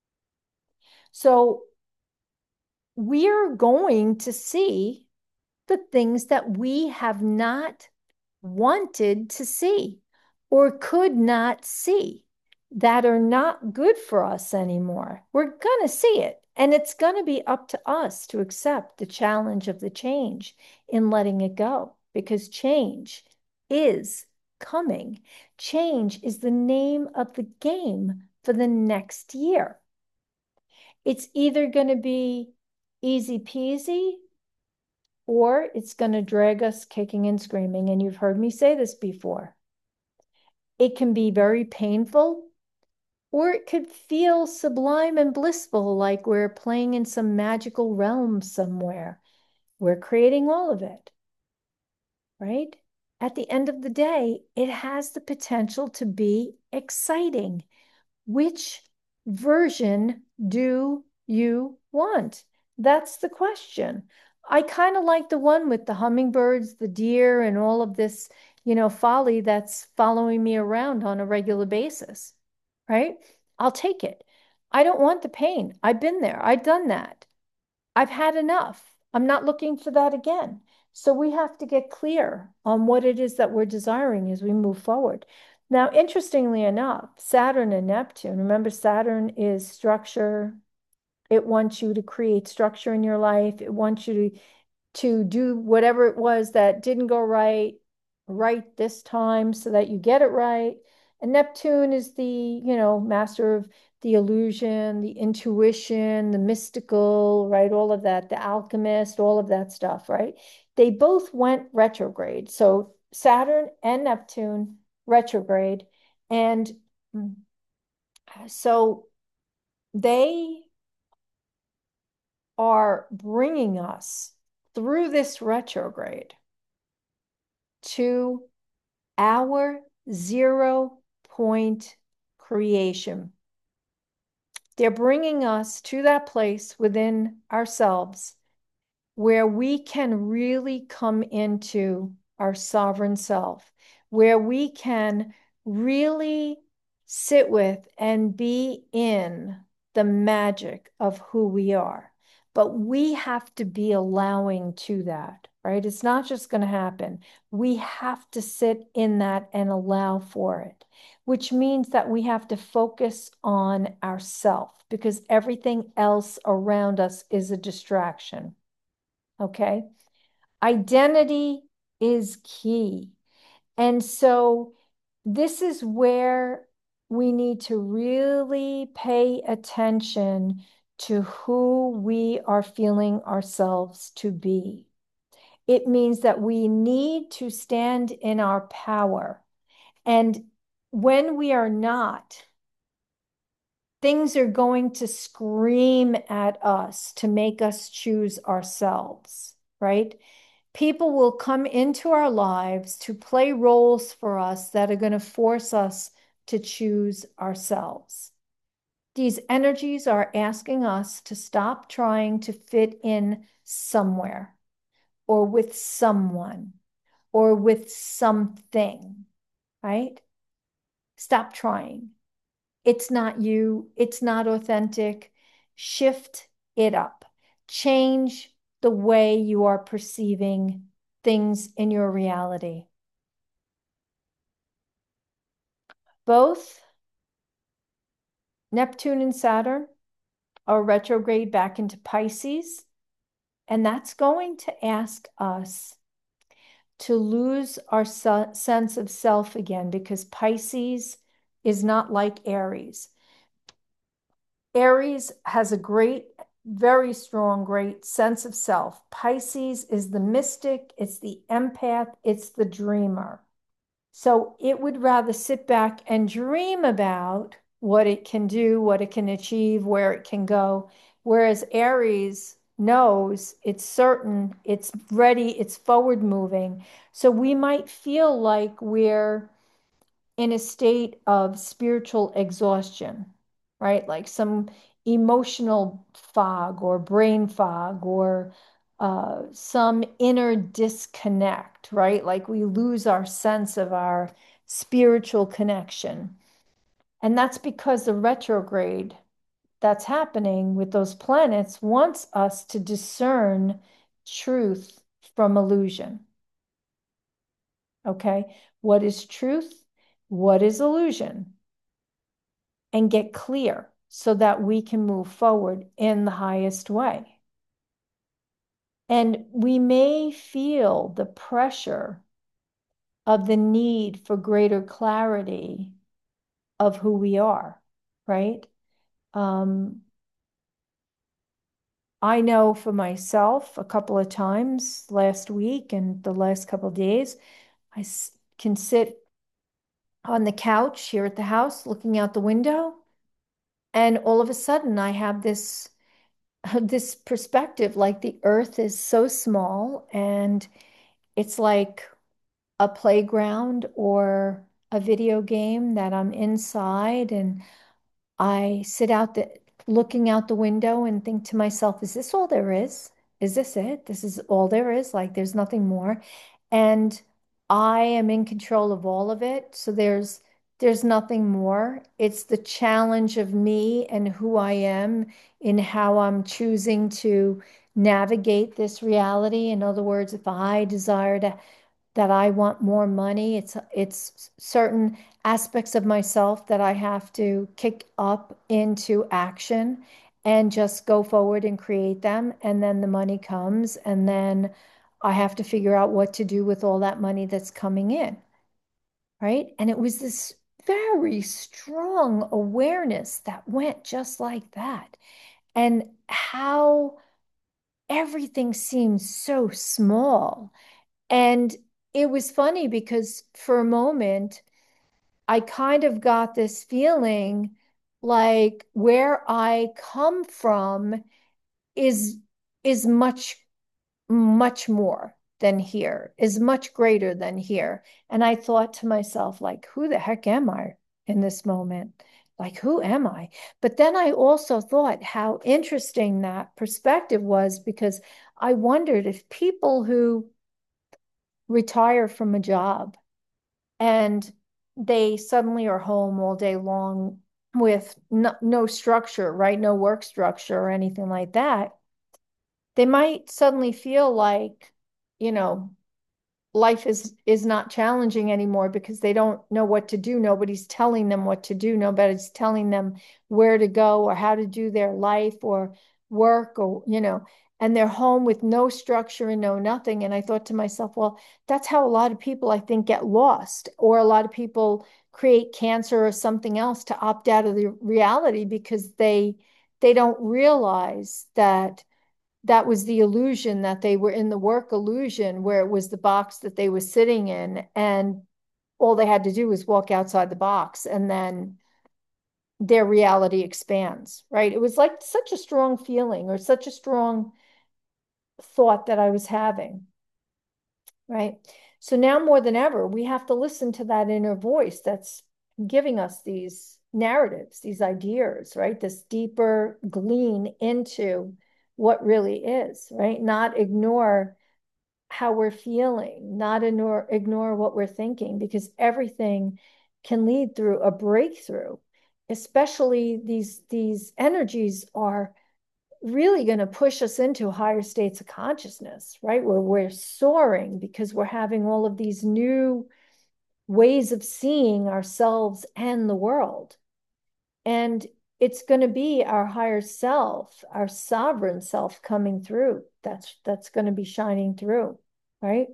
So we're going to see the things that we have not wanted to see or could not see that are not good for us anymore. We're going to see it. And it's going to be up to us to accept the challenge of the change in letting it go because change is coming. Change is the name of the game for the next year. It's either going to be easy peasy or it's going to drag us kicking and screaming. And you've heard me say this before. It can be very painful, or it could feel sublime and blissful, like we're playing in some magical realm somewhere. We're creating all of it, right? At the end of the day, it has the potential to be exciting. Which version do you want? That's the question. I kind of like the one with the hummingbirds, the deer, and all of this, folly that's following me around on a regular basis, right? I'll take it. I don't want the pain. I've been there. I've done that. I've had enough. I'm not looking for that again. So we have to get clear on what it is that we're desiring as we move forward. Now, interestingly enough, Saturn and Neptune, remember, Saturn is structure. It wants you to create structure in your life. It wants you to do whatever it was that didn't go right this time so that you get it right. And Neptune is the, master of the illusion, the intuition, the mystical, right? All of that, the alchemist, all of that stuff, right? They both went retrograde. So Saturn and Neptune retrograde. And so they are bringing us through this retrograde to our 0 point creation. They're bringing us to that place within ourselves where we can really come into our sovereign self, where we can really sit with and be in the magic of who we are. But we have to be allowing to that, right? It's not just going to happen. We have to sit in that and allow for it, which means that we have to focus on ourself because everything else around us is a distraction. Okay. Identity is key. And so this is where we need to really pay attention to who we are feeling ourselves to be. It means that we need to stand in our power. And when we are not, things are going to scream at us to make us choose ourselves, right? People will come into our lives to play roles for us that are going to force us to choose ourselves. These energies are asking us to stop trying to fit in somewhere or with someone or with something, right? Stop trying. It's not you, it's not authentic. Shift it up. Change the way you are perceiving things in your reality. Both Neptune and Saturn are retrograde back into Pisces, and that's going to ask us to lose our sense of self again because Pisces is not like Aries. Aries has a very strong, great sense of self. Pisces is the mystic, it's the empath, it's the dreamer. So it would rather sit back and dream about what it can do, what it can achieve, where it can go. Whereas Aries knows it's certain, it's ready, it's forward moving. So we might feel like we're in a state of spiritual exhaustion, right? Like some emotional fog or brain fog or some inner disconnect, right? Like we lose our sense of our spiritual connection. And that's because the retrograde that's happening with those planets wants us to discern truth from illusion. Okay. What is truth? What is illusion? And get clear so that we can move forward in the highest way. And we may feel the pressure of the need for greater clarity of who we are, right? Um, I know for myself a couple of times last week and the last couple of days, I can sit on the couch here at the house looking out the window, and all of a sudden I have this perspective like the earth is so small and it's like a playground or a video game that I'm inside and I sit out looking out the window and think to myself, is this all there is? Is this it? This is all there is? Like there's nothing more. And I am in control of all of it. So there's nothing more. It's the challenge of me and who I am in how I'm choosing to navigate this reality. In other words, if I desire to that I want more money, it's certain aspects of myself that I have to kick up into action and just go forward and create them. And then the money comes, and then I have to figure out what to do with all that money that's coming in, right? And it was this very strong awareness that went just like that. And how everything seems so small. And it was funny because for a moment, I kind of got this feeling like where I come from is is much more than here, is much greater than here. And I thought to myself, like, who the heck am I in this moment? Like, who am I? But then I also thought how interesting that perspective was, because I wondered if people who retire from a job and they suddenly are home all day long with no structure, right? No work structure or anything like that, they might suddenly feel like, you know, life is not challenging anymore because they don't know what to do. Nobody's telling them what to do. Nobody's telling them where to go or how to do their life or work, or, and they're home with no structure and no nothing. And I thought to myself, well, that's how a lot of people, I think, get lost, or a lot of people create cancer or something else to opt out of the reality because they don't realize that that was the illusion, that they were in the work illusion, where it was the box that they were sitting in, and all they had to do was walk outside the box, and then their reality expands, right? It was like such a strong feeling, or such a strong thought that I was having, right? So now more than ever, we have to listen to that inner voice that's giving us these narratives, these ideas, right? This deeper glean into what really is, right? Not ignore how we're feeling, not ignore what we're thinking, because everything can lead through a breakthrough. Especially these energies are really going to push us into higher states of consciousness, right? Where we're soaring because we're having all of these new ways of seeing ourselves and the world. And it's going to be our higher self, our sovereign self coming through. That's going to be shining through, right?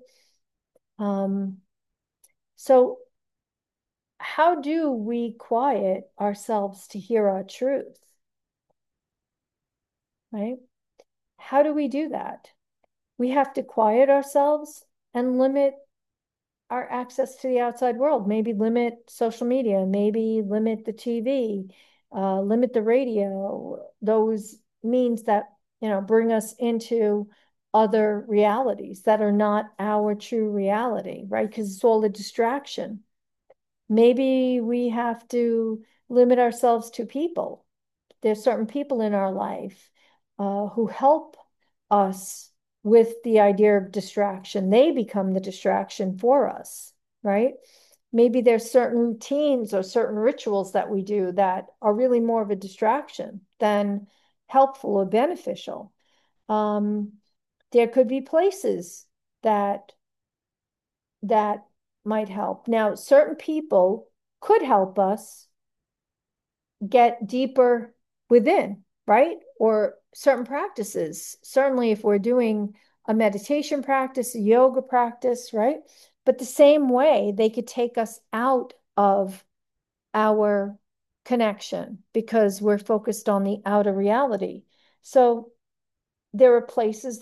Um, so how do we quiet ourselves to hear our truth, right? How do we do that? We have to quiet ourselves and limit our access to the outside world. Maybe limit social media, maybe limit the TV, limit the radio, those means that, bring us into other realities that are not our true reality, right? Because it's all a distraction. Maybe we have to limit ourselves to people. There's certain people in our life who help us with the idea of distraction. They become the distraction for us, right? Maybe there's certain routines or certain rituals that we do that are really more of a distraction than helpful or beneficial. Um, there could be places that that might help. Now, certain people could help us get deeper within, right? Or certain practices. Certainly, if we're doing a meditation practice, a yoga practice, right? But the same way, they could take us out of our connection because we're focused on the outer reality. So there are places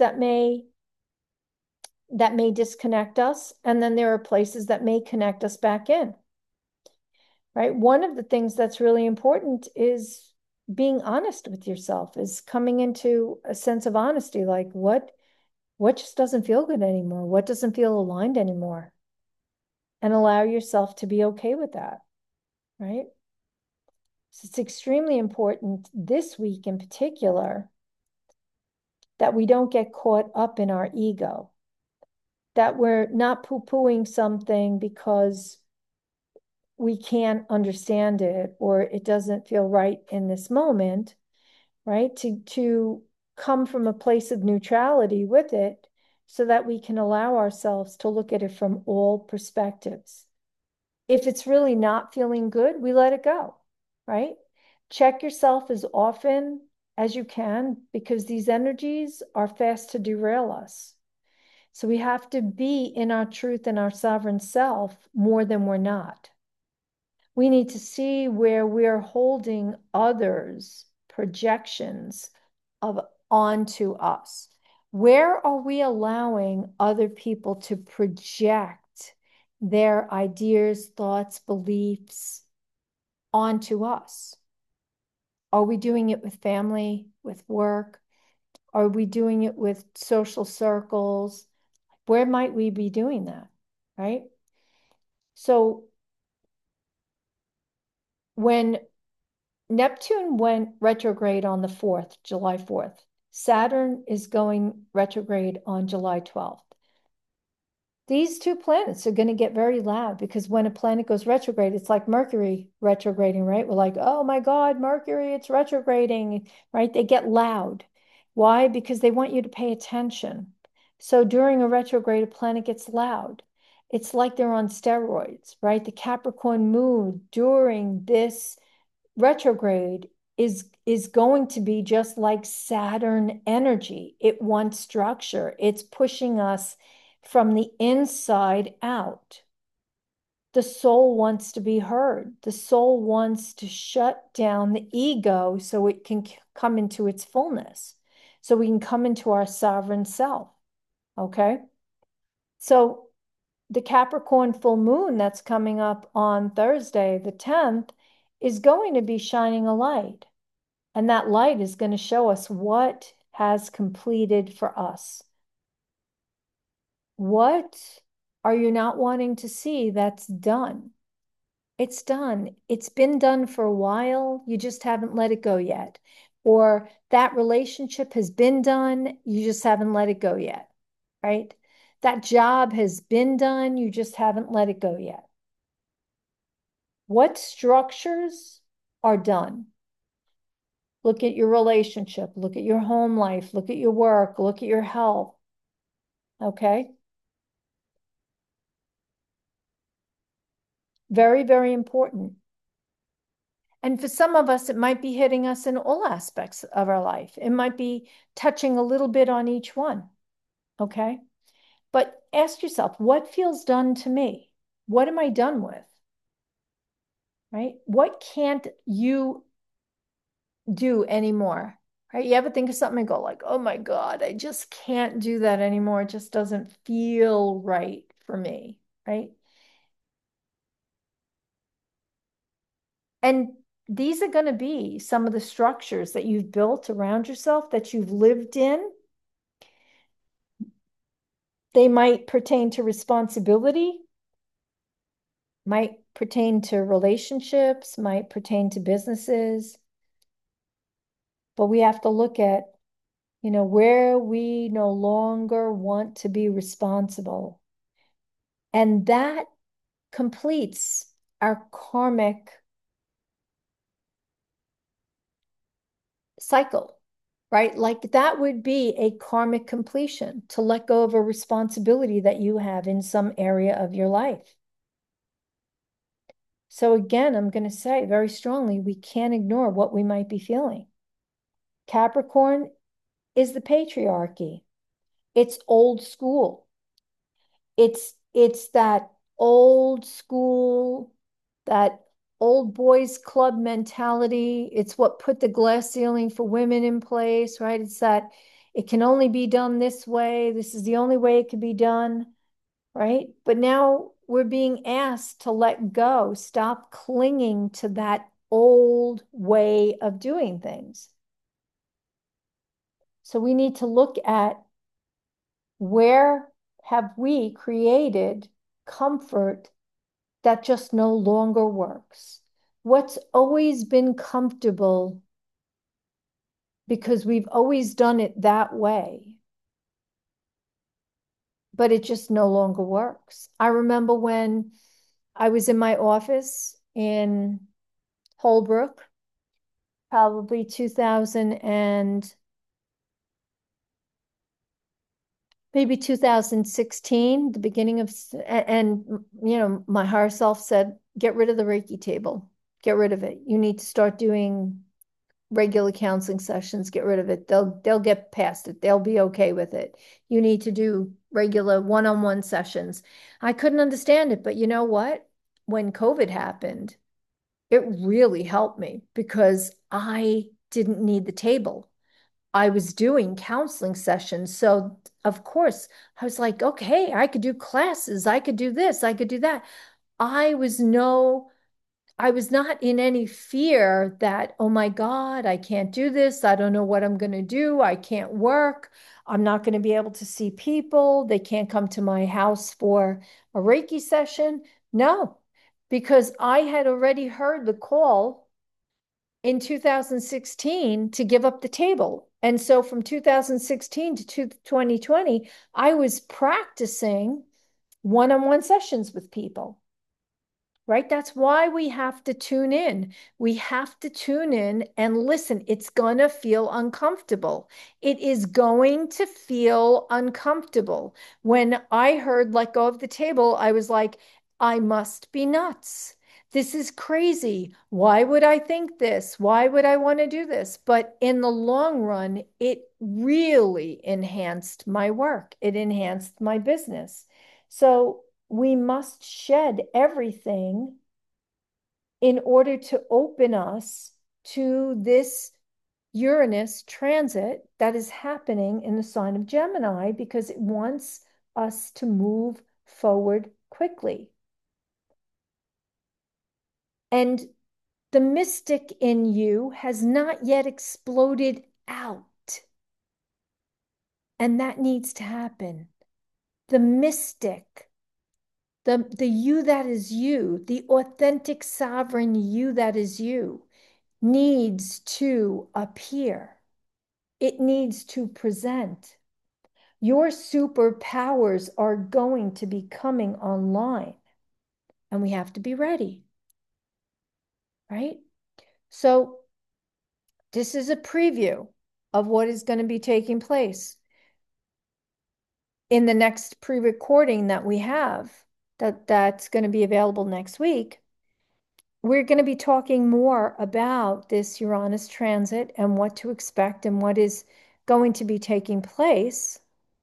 that may disconnect us, and then there are places that may connect us back in, right? One of the things that's really important is being honest with yourself, is coming into a sense of honesty, like what just doesn't feel good anymore, what doesn't feel aligned anymore, and allow yourself to be okay with that, right? So it's extremely important this week in particular that we don't get caught up in our ego, that we're not poo-pooing something because we can't understand it or it doesn't feel right in this moment, right? To come from a place of neutrality with it so that we can allow ourselves to look at it from all perspectives. If it's really not feeling good, we let it go, right? Check yourself as often as you can because these energies are fast to derail us. So we have to be in our truth and our sovereign self more than we're not. We need to see where we're holding others' projections of onto us. Where are we allowing other people to project their ideas, thoughts, beliefs onto us? Are we doing it with family, with work? Are we doing it with social circles? Where might we be doing that, right? So when Neptune went retrograde on the 4th, July 4th, Saturn is going retrograde on July 12th. These two planets are going to get very loud because when a planet goes retrograde, it's like Mercury retrograding, right? We're like, oh my God, Mercury, it's retrograding, right? They get loud. Why? Because they want you to pay attention. So during a retrograde, a planet gets loud. It's like they're on steroids, right? The Capricorn moon during this retrograde is going to be just like Saturn energy. It wants structure. It's pushing us from the inside out. The soul wants to be heard. The soul wants to shut down the ego so it can come into its fullness, so we can come into our sovereign self. Okay? So the Capricorn full moon that's coming up on Thursday, the 10th, is going to be shining a light. And that light is going to show us what has completed for us. What are you not wanting to see that's done? It's done. It's been done for a while. You just haven't let it go yet. Or that relationship has been done. You just haven't let it go yet, right? That job has been done. You just haven't let it go yet. What structures are done? Look at your relationship, look at your home life, look at your work, look at your health. Okay. Very, very important. And for some of us, it might be hitting us in all aspects of our life. It might be touching a little bit on each one. Okay. But ask yourself, what feels done to me? What am I done with? Right? What can't you do anymore? Right? You ever think of something and go like, oh my God, I just can't do that anymore. It just doesn't feel right for me. Right? And these are going to be some of the structures that you've built around yourself that you've lived in. They might pertain to responsibility, might pertain to relationships, might pertain to businesses. But we have to look at, where we no longer want to be responsible. And that completes our karmic cycle, right? Like that would be a karmic completion to let go of a responsibility that you have in some area of your life. So again, I'm going to say very strongly, we can't ignore what we might be feeling. Capricorn is the patriarchy. It's old school. It's that old school, that old boys club mentality. It's what put the glass ceiling for women in place, right? It's that it can only be done this way. This is the only way it can be done, right? But now we're being asked to let go, stop clinging to that old way of doing things. So we need to look at where have we created comfort that just no longer works? What's always been comfortable because we've always done it that way, but it just no longer works. I remember when I was in my office in Holbrook, probably 2010, maybe 2016, the beginning of, and my higher self said, get rid of the Reiki table, get rid of it. You need to start doing regular counseling sessions, get rid of it. They'll get past it. They'll be okay with it. You need to do regular one-on-one sessions. I couldn't understand it, but you know what? When COVID happened, it really helped me because I didn't need the table. I was doing counseling sessions. So, of course, I was like, okay, I could do classes, I could do this, I could do that. I was no, I was not in any fear that, oh my God, I can't do this. I don't know what I'm going to do. I can't work. I'm not going to be able to see people. They can't come to my house for a Reiki session. No, because I had already heard the call in 2016 to give up the table. And so from 2016 to 2020, I was practicing one-on-one sessions with people, right? That's why we have to tune in. We have to tune in and listen. It's going to feel uncomfortable. It is going to feel uncomfortable. When I heard let go of the table, I was like, I must be nuts. This is crazy. Why would I think this? Why would I want to do this? But in the long run, it really enhanced my work. It enhanced my business. So we must shed everything in order to open us to this Uranus transit that is happening in the sign of Gemini because it wants us to move forward quickly. And the mystic in you has not yet exploded out. And that needs to happen. The mystic, the you that is you, the authentic sovereign you that is you, needs to appear. It needs to present. Your superpowers are going to be coming online, and we have to be ready, right? So, this is a preview of what is going to be taking place in the next pre-recording that we have that's going to be available next week. We're going to be talking more about this Uranus transit and what to expect and what is going to be taking place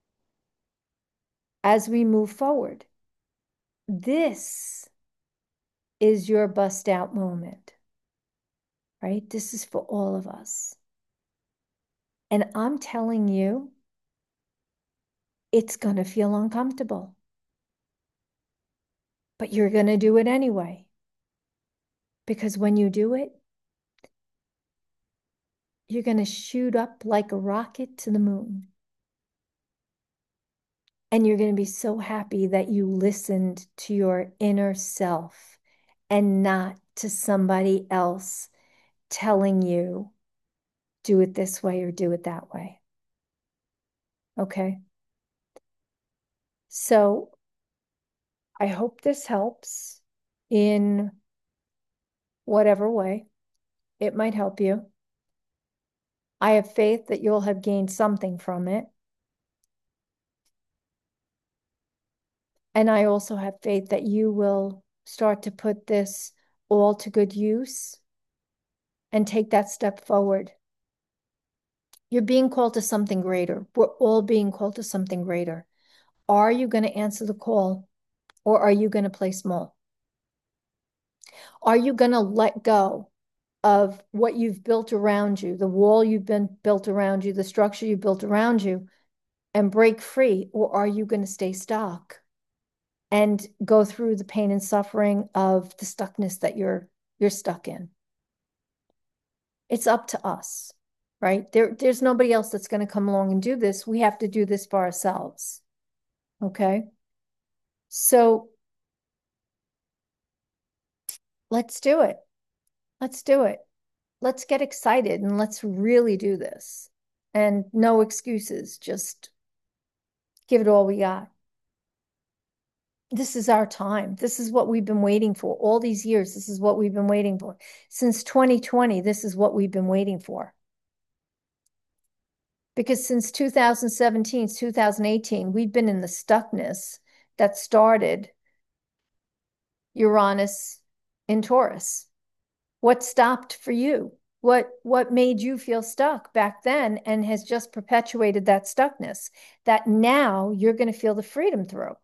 as we move forward. This is your bust out moment, right? This is for all of us. And I'm telling you, it's going to feel uncomfortable, but you're going to do it anyway. Because when you do it, you're going to shoot up like a rocket to the moon. And you're going to be so happy that you listened to your inner self and not to somebody else telling you, do it this way or do it that way. Okay. So I hope this helps in whatever way it might help you. I have faith that you'll have gained something from it. And I also have faith that you will start to put this all to good use and take that step forward. You're being called to something greater. We're all being called to something greater. Are you going to answer the call or are you going to play small? Are you going to let go of what you've built around you, the wall you've been built around you, the structure you built around you, and break free? Or are you going to stay stuck and go through the pain and suffering of the stuckness that you're stuck in? It's up to us, right? There's nobody else that's going to come along and do this. We have to do this for ourselves. Okay. So let's do it. Let's do it. Let's get excited and let's really do this. And no excuses, just give it all we got. This is our time. This is what we've been waiting for all these years. This is what we've been waiting for. Since 2020, this is what we've been waiting for. Because since 2017, 2018, we've been in the stuckness that started Uranus in Taurus. What stopped for you? What made you feel stuck back then and has just perpetuated that stuckness that now you're going to feel the freedom through?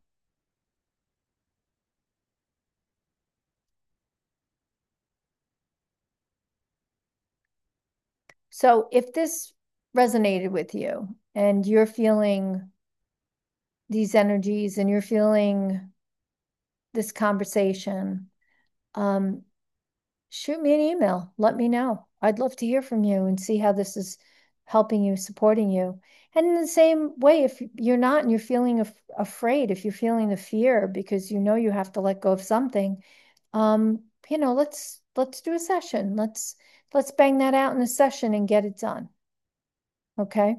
So if this resonated with you and you're feeling these energies and you're feeling this conversation, um, shoot me an email. Let me know. I'd love to hear from you and see how this is helping you, supporting you. And in the same way, if you're not and you're feeling afraid, if you're feeling the fear because you know you have to let go of something, let's do a session. Let's bang that out in a session and get it done. Okay?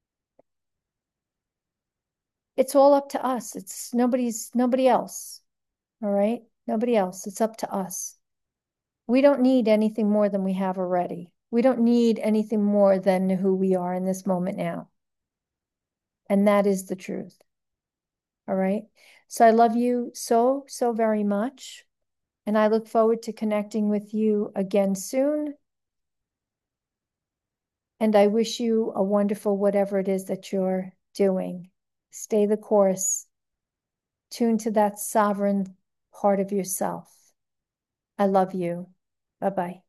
It's all up to us. It's nobody else. All right? Nobody else. It's up to us. We don't need anything more than we have already. We don't need anything more than who we are in this moment now. And that is the truth. All right. So I love you so, so very much. And I look forward to connecting with you again soon. And I wish you a wonderful whatever it is that you're doing. Stay the course. Tune to that sovereign part of yourself. I love you. Bye bye.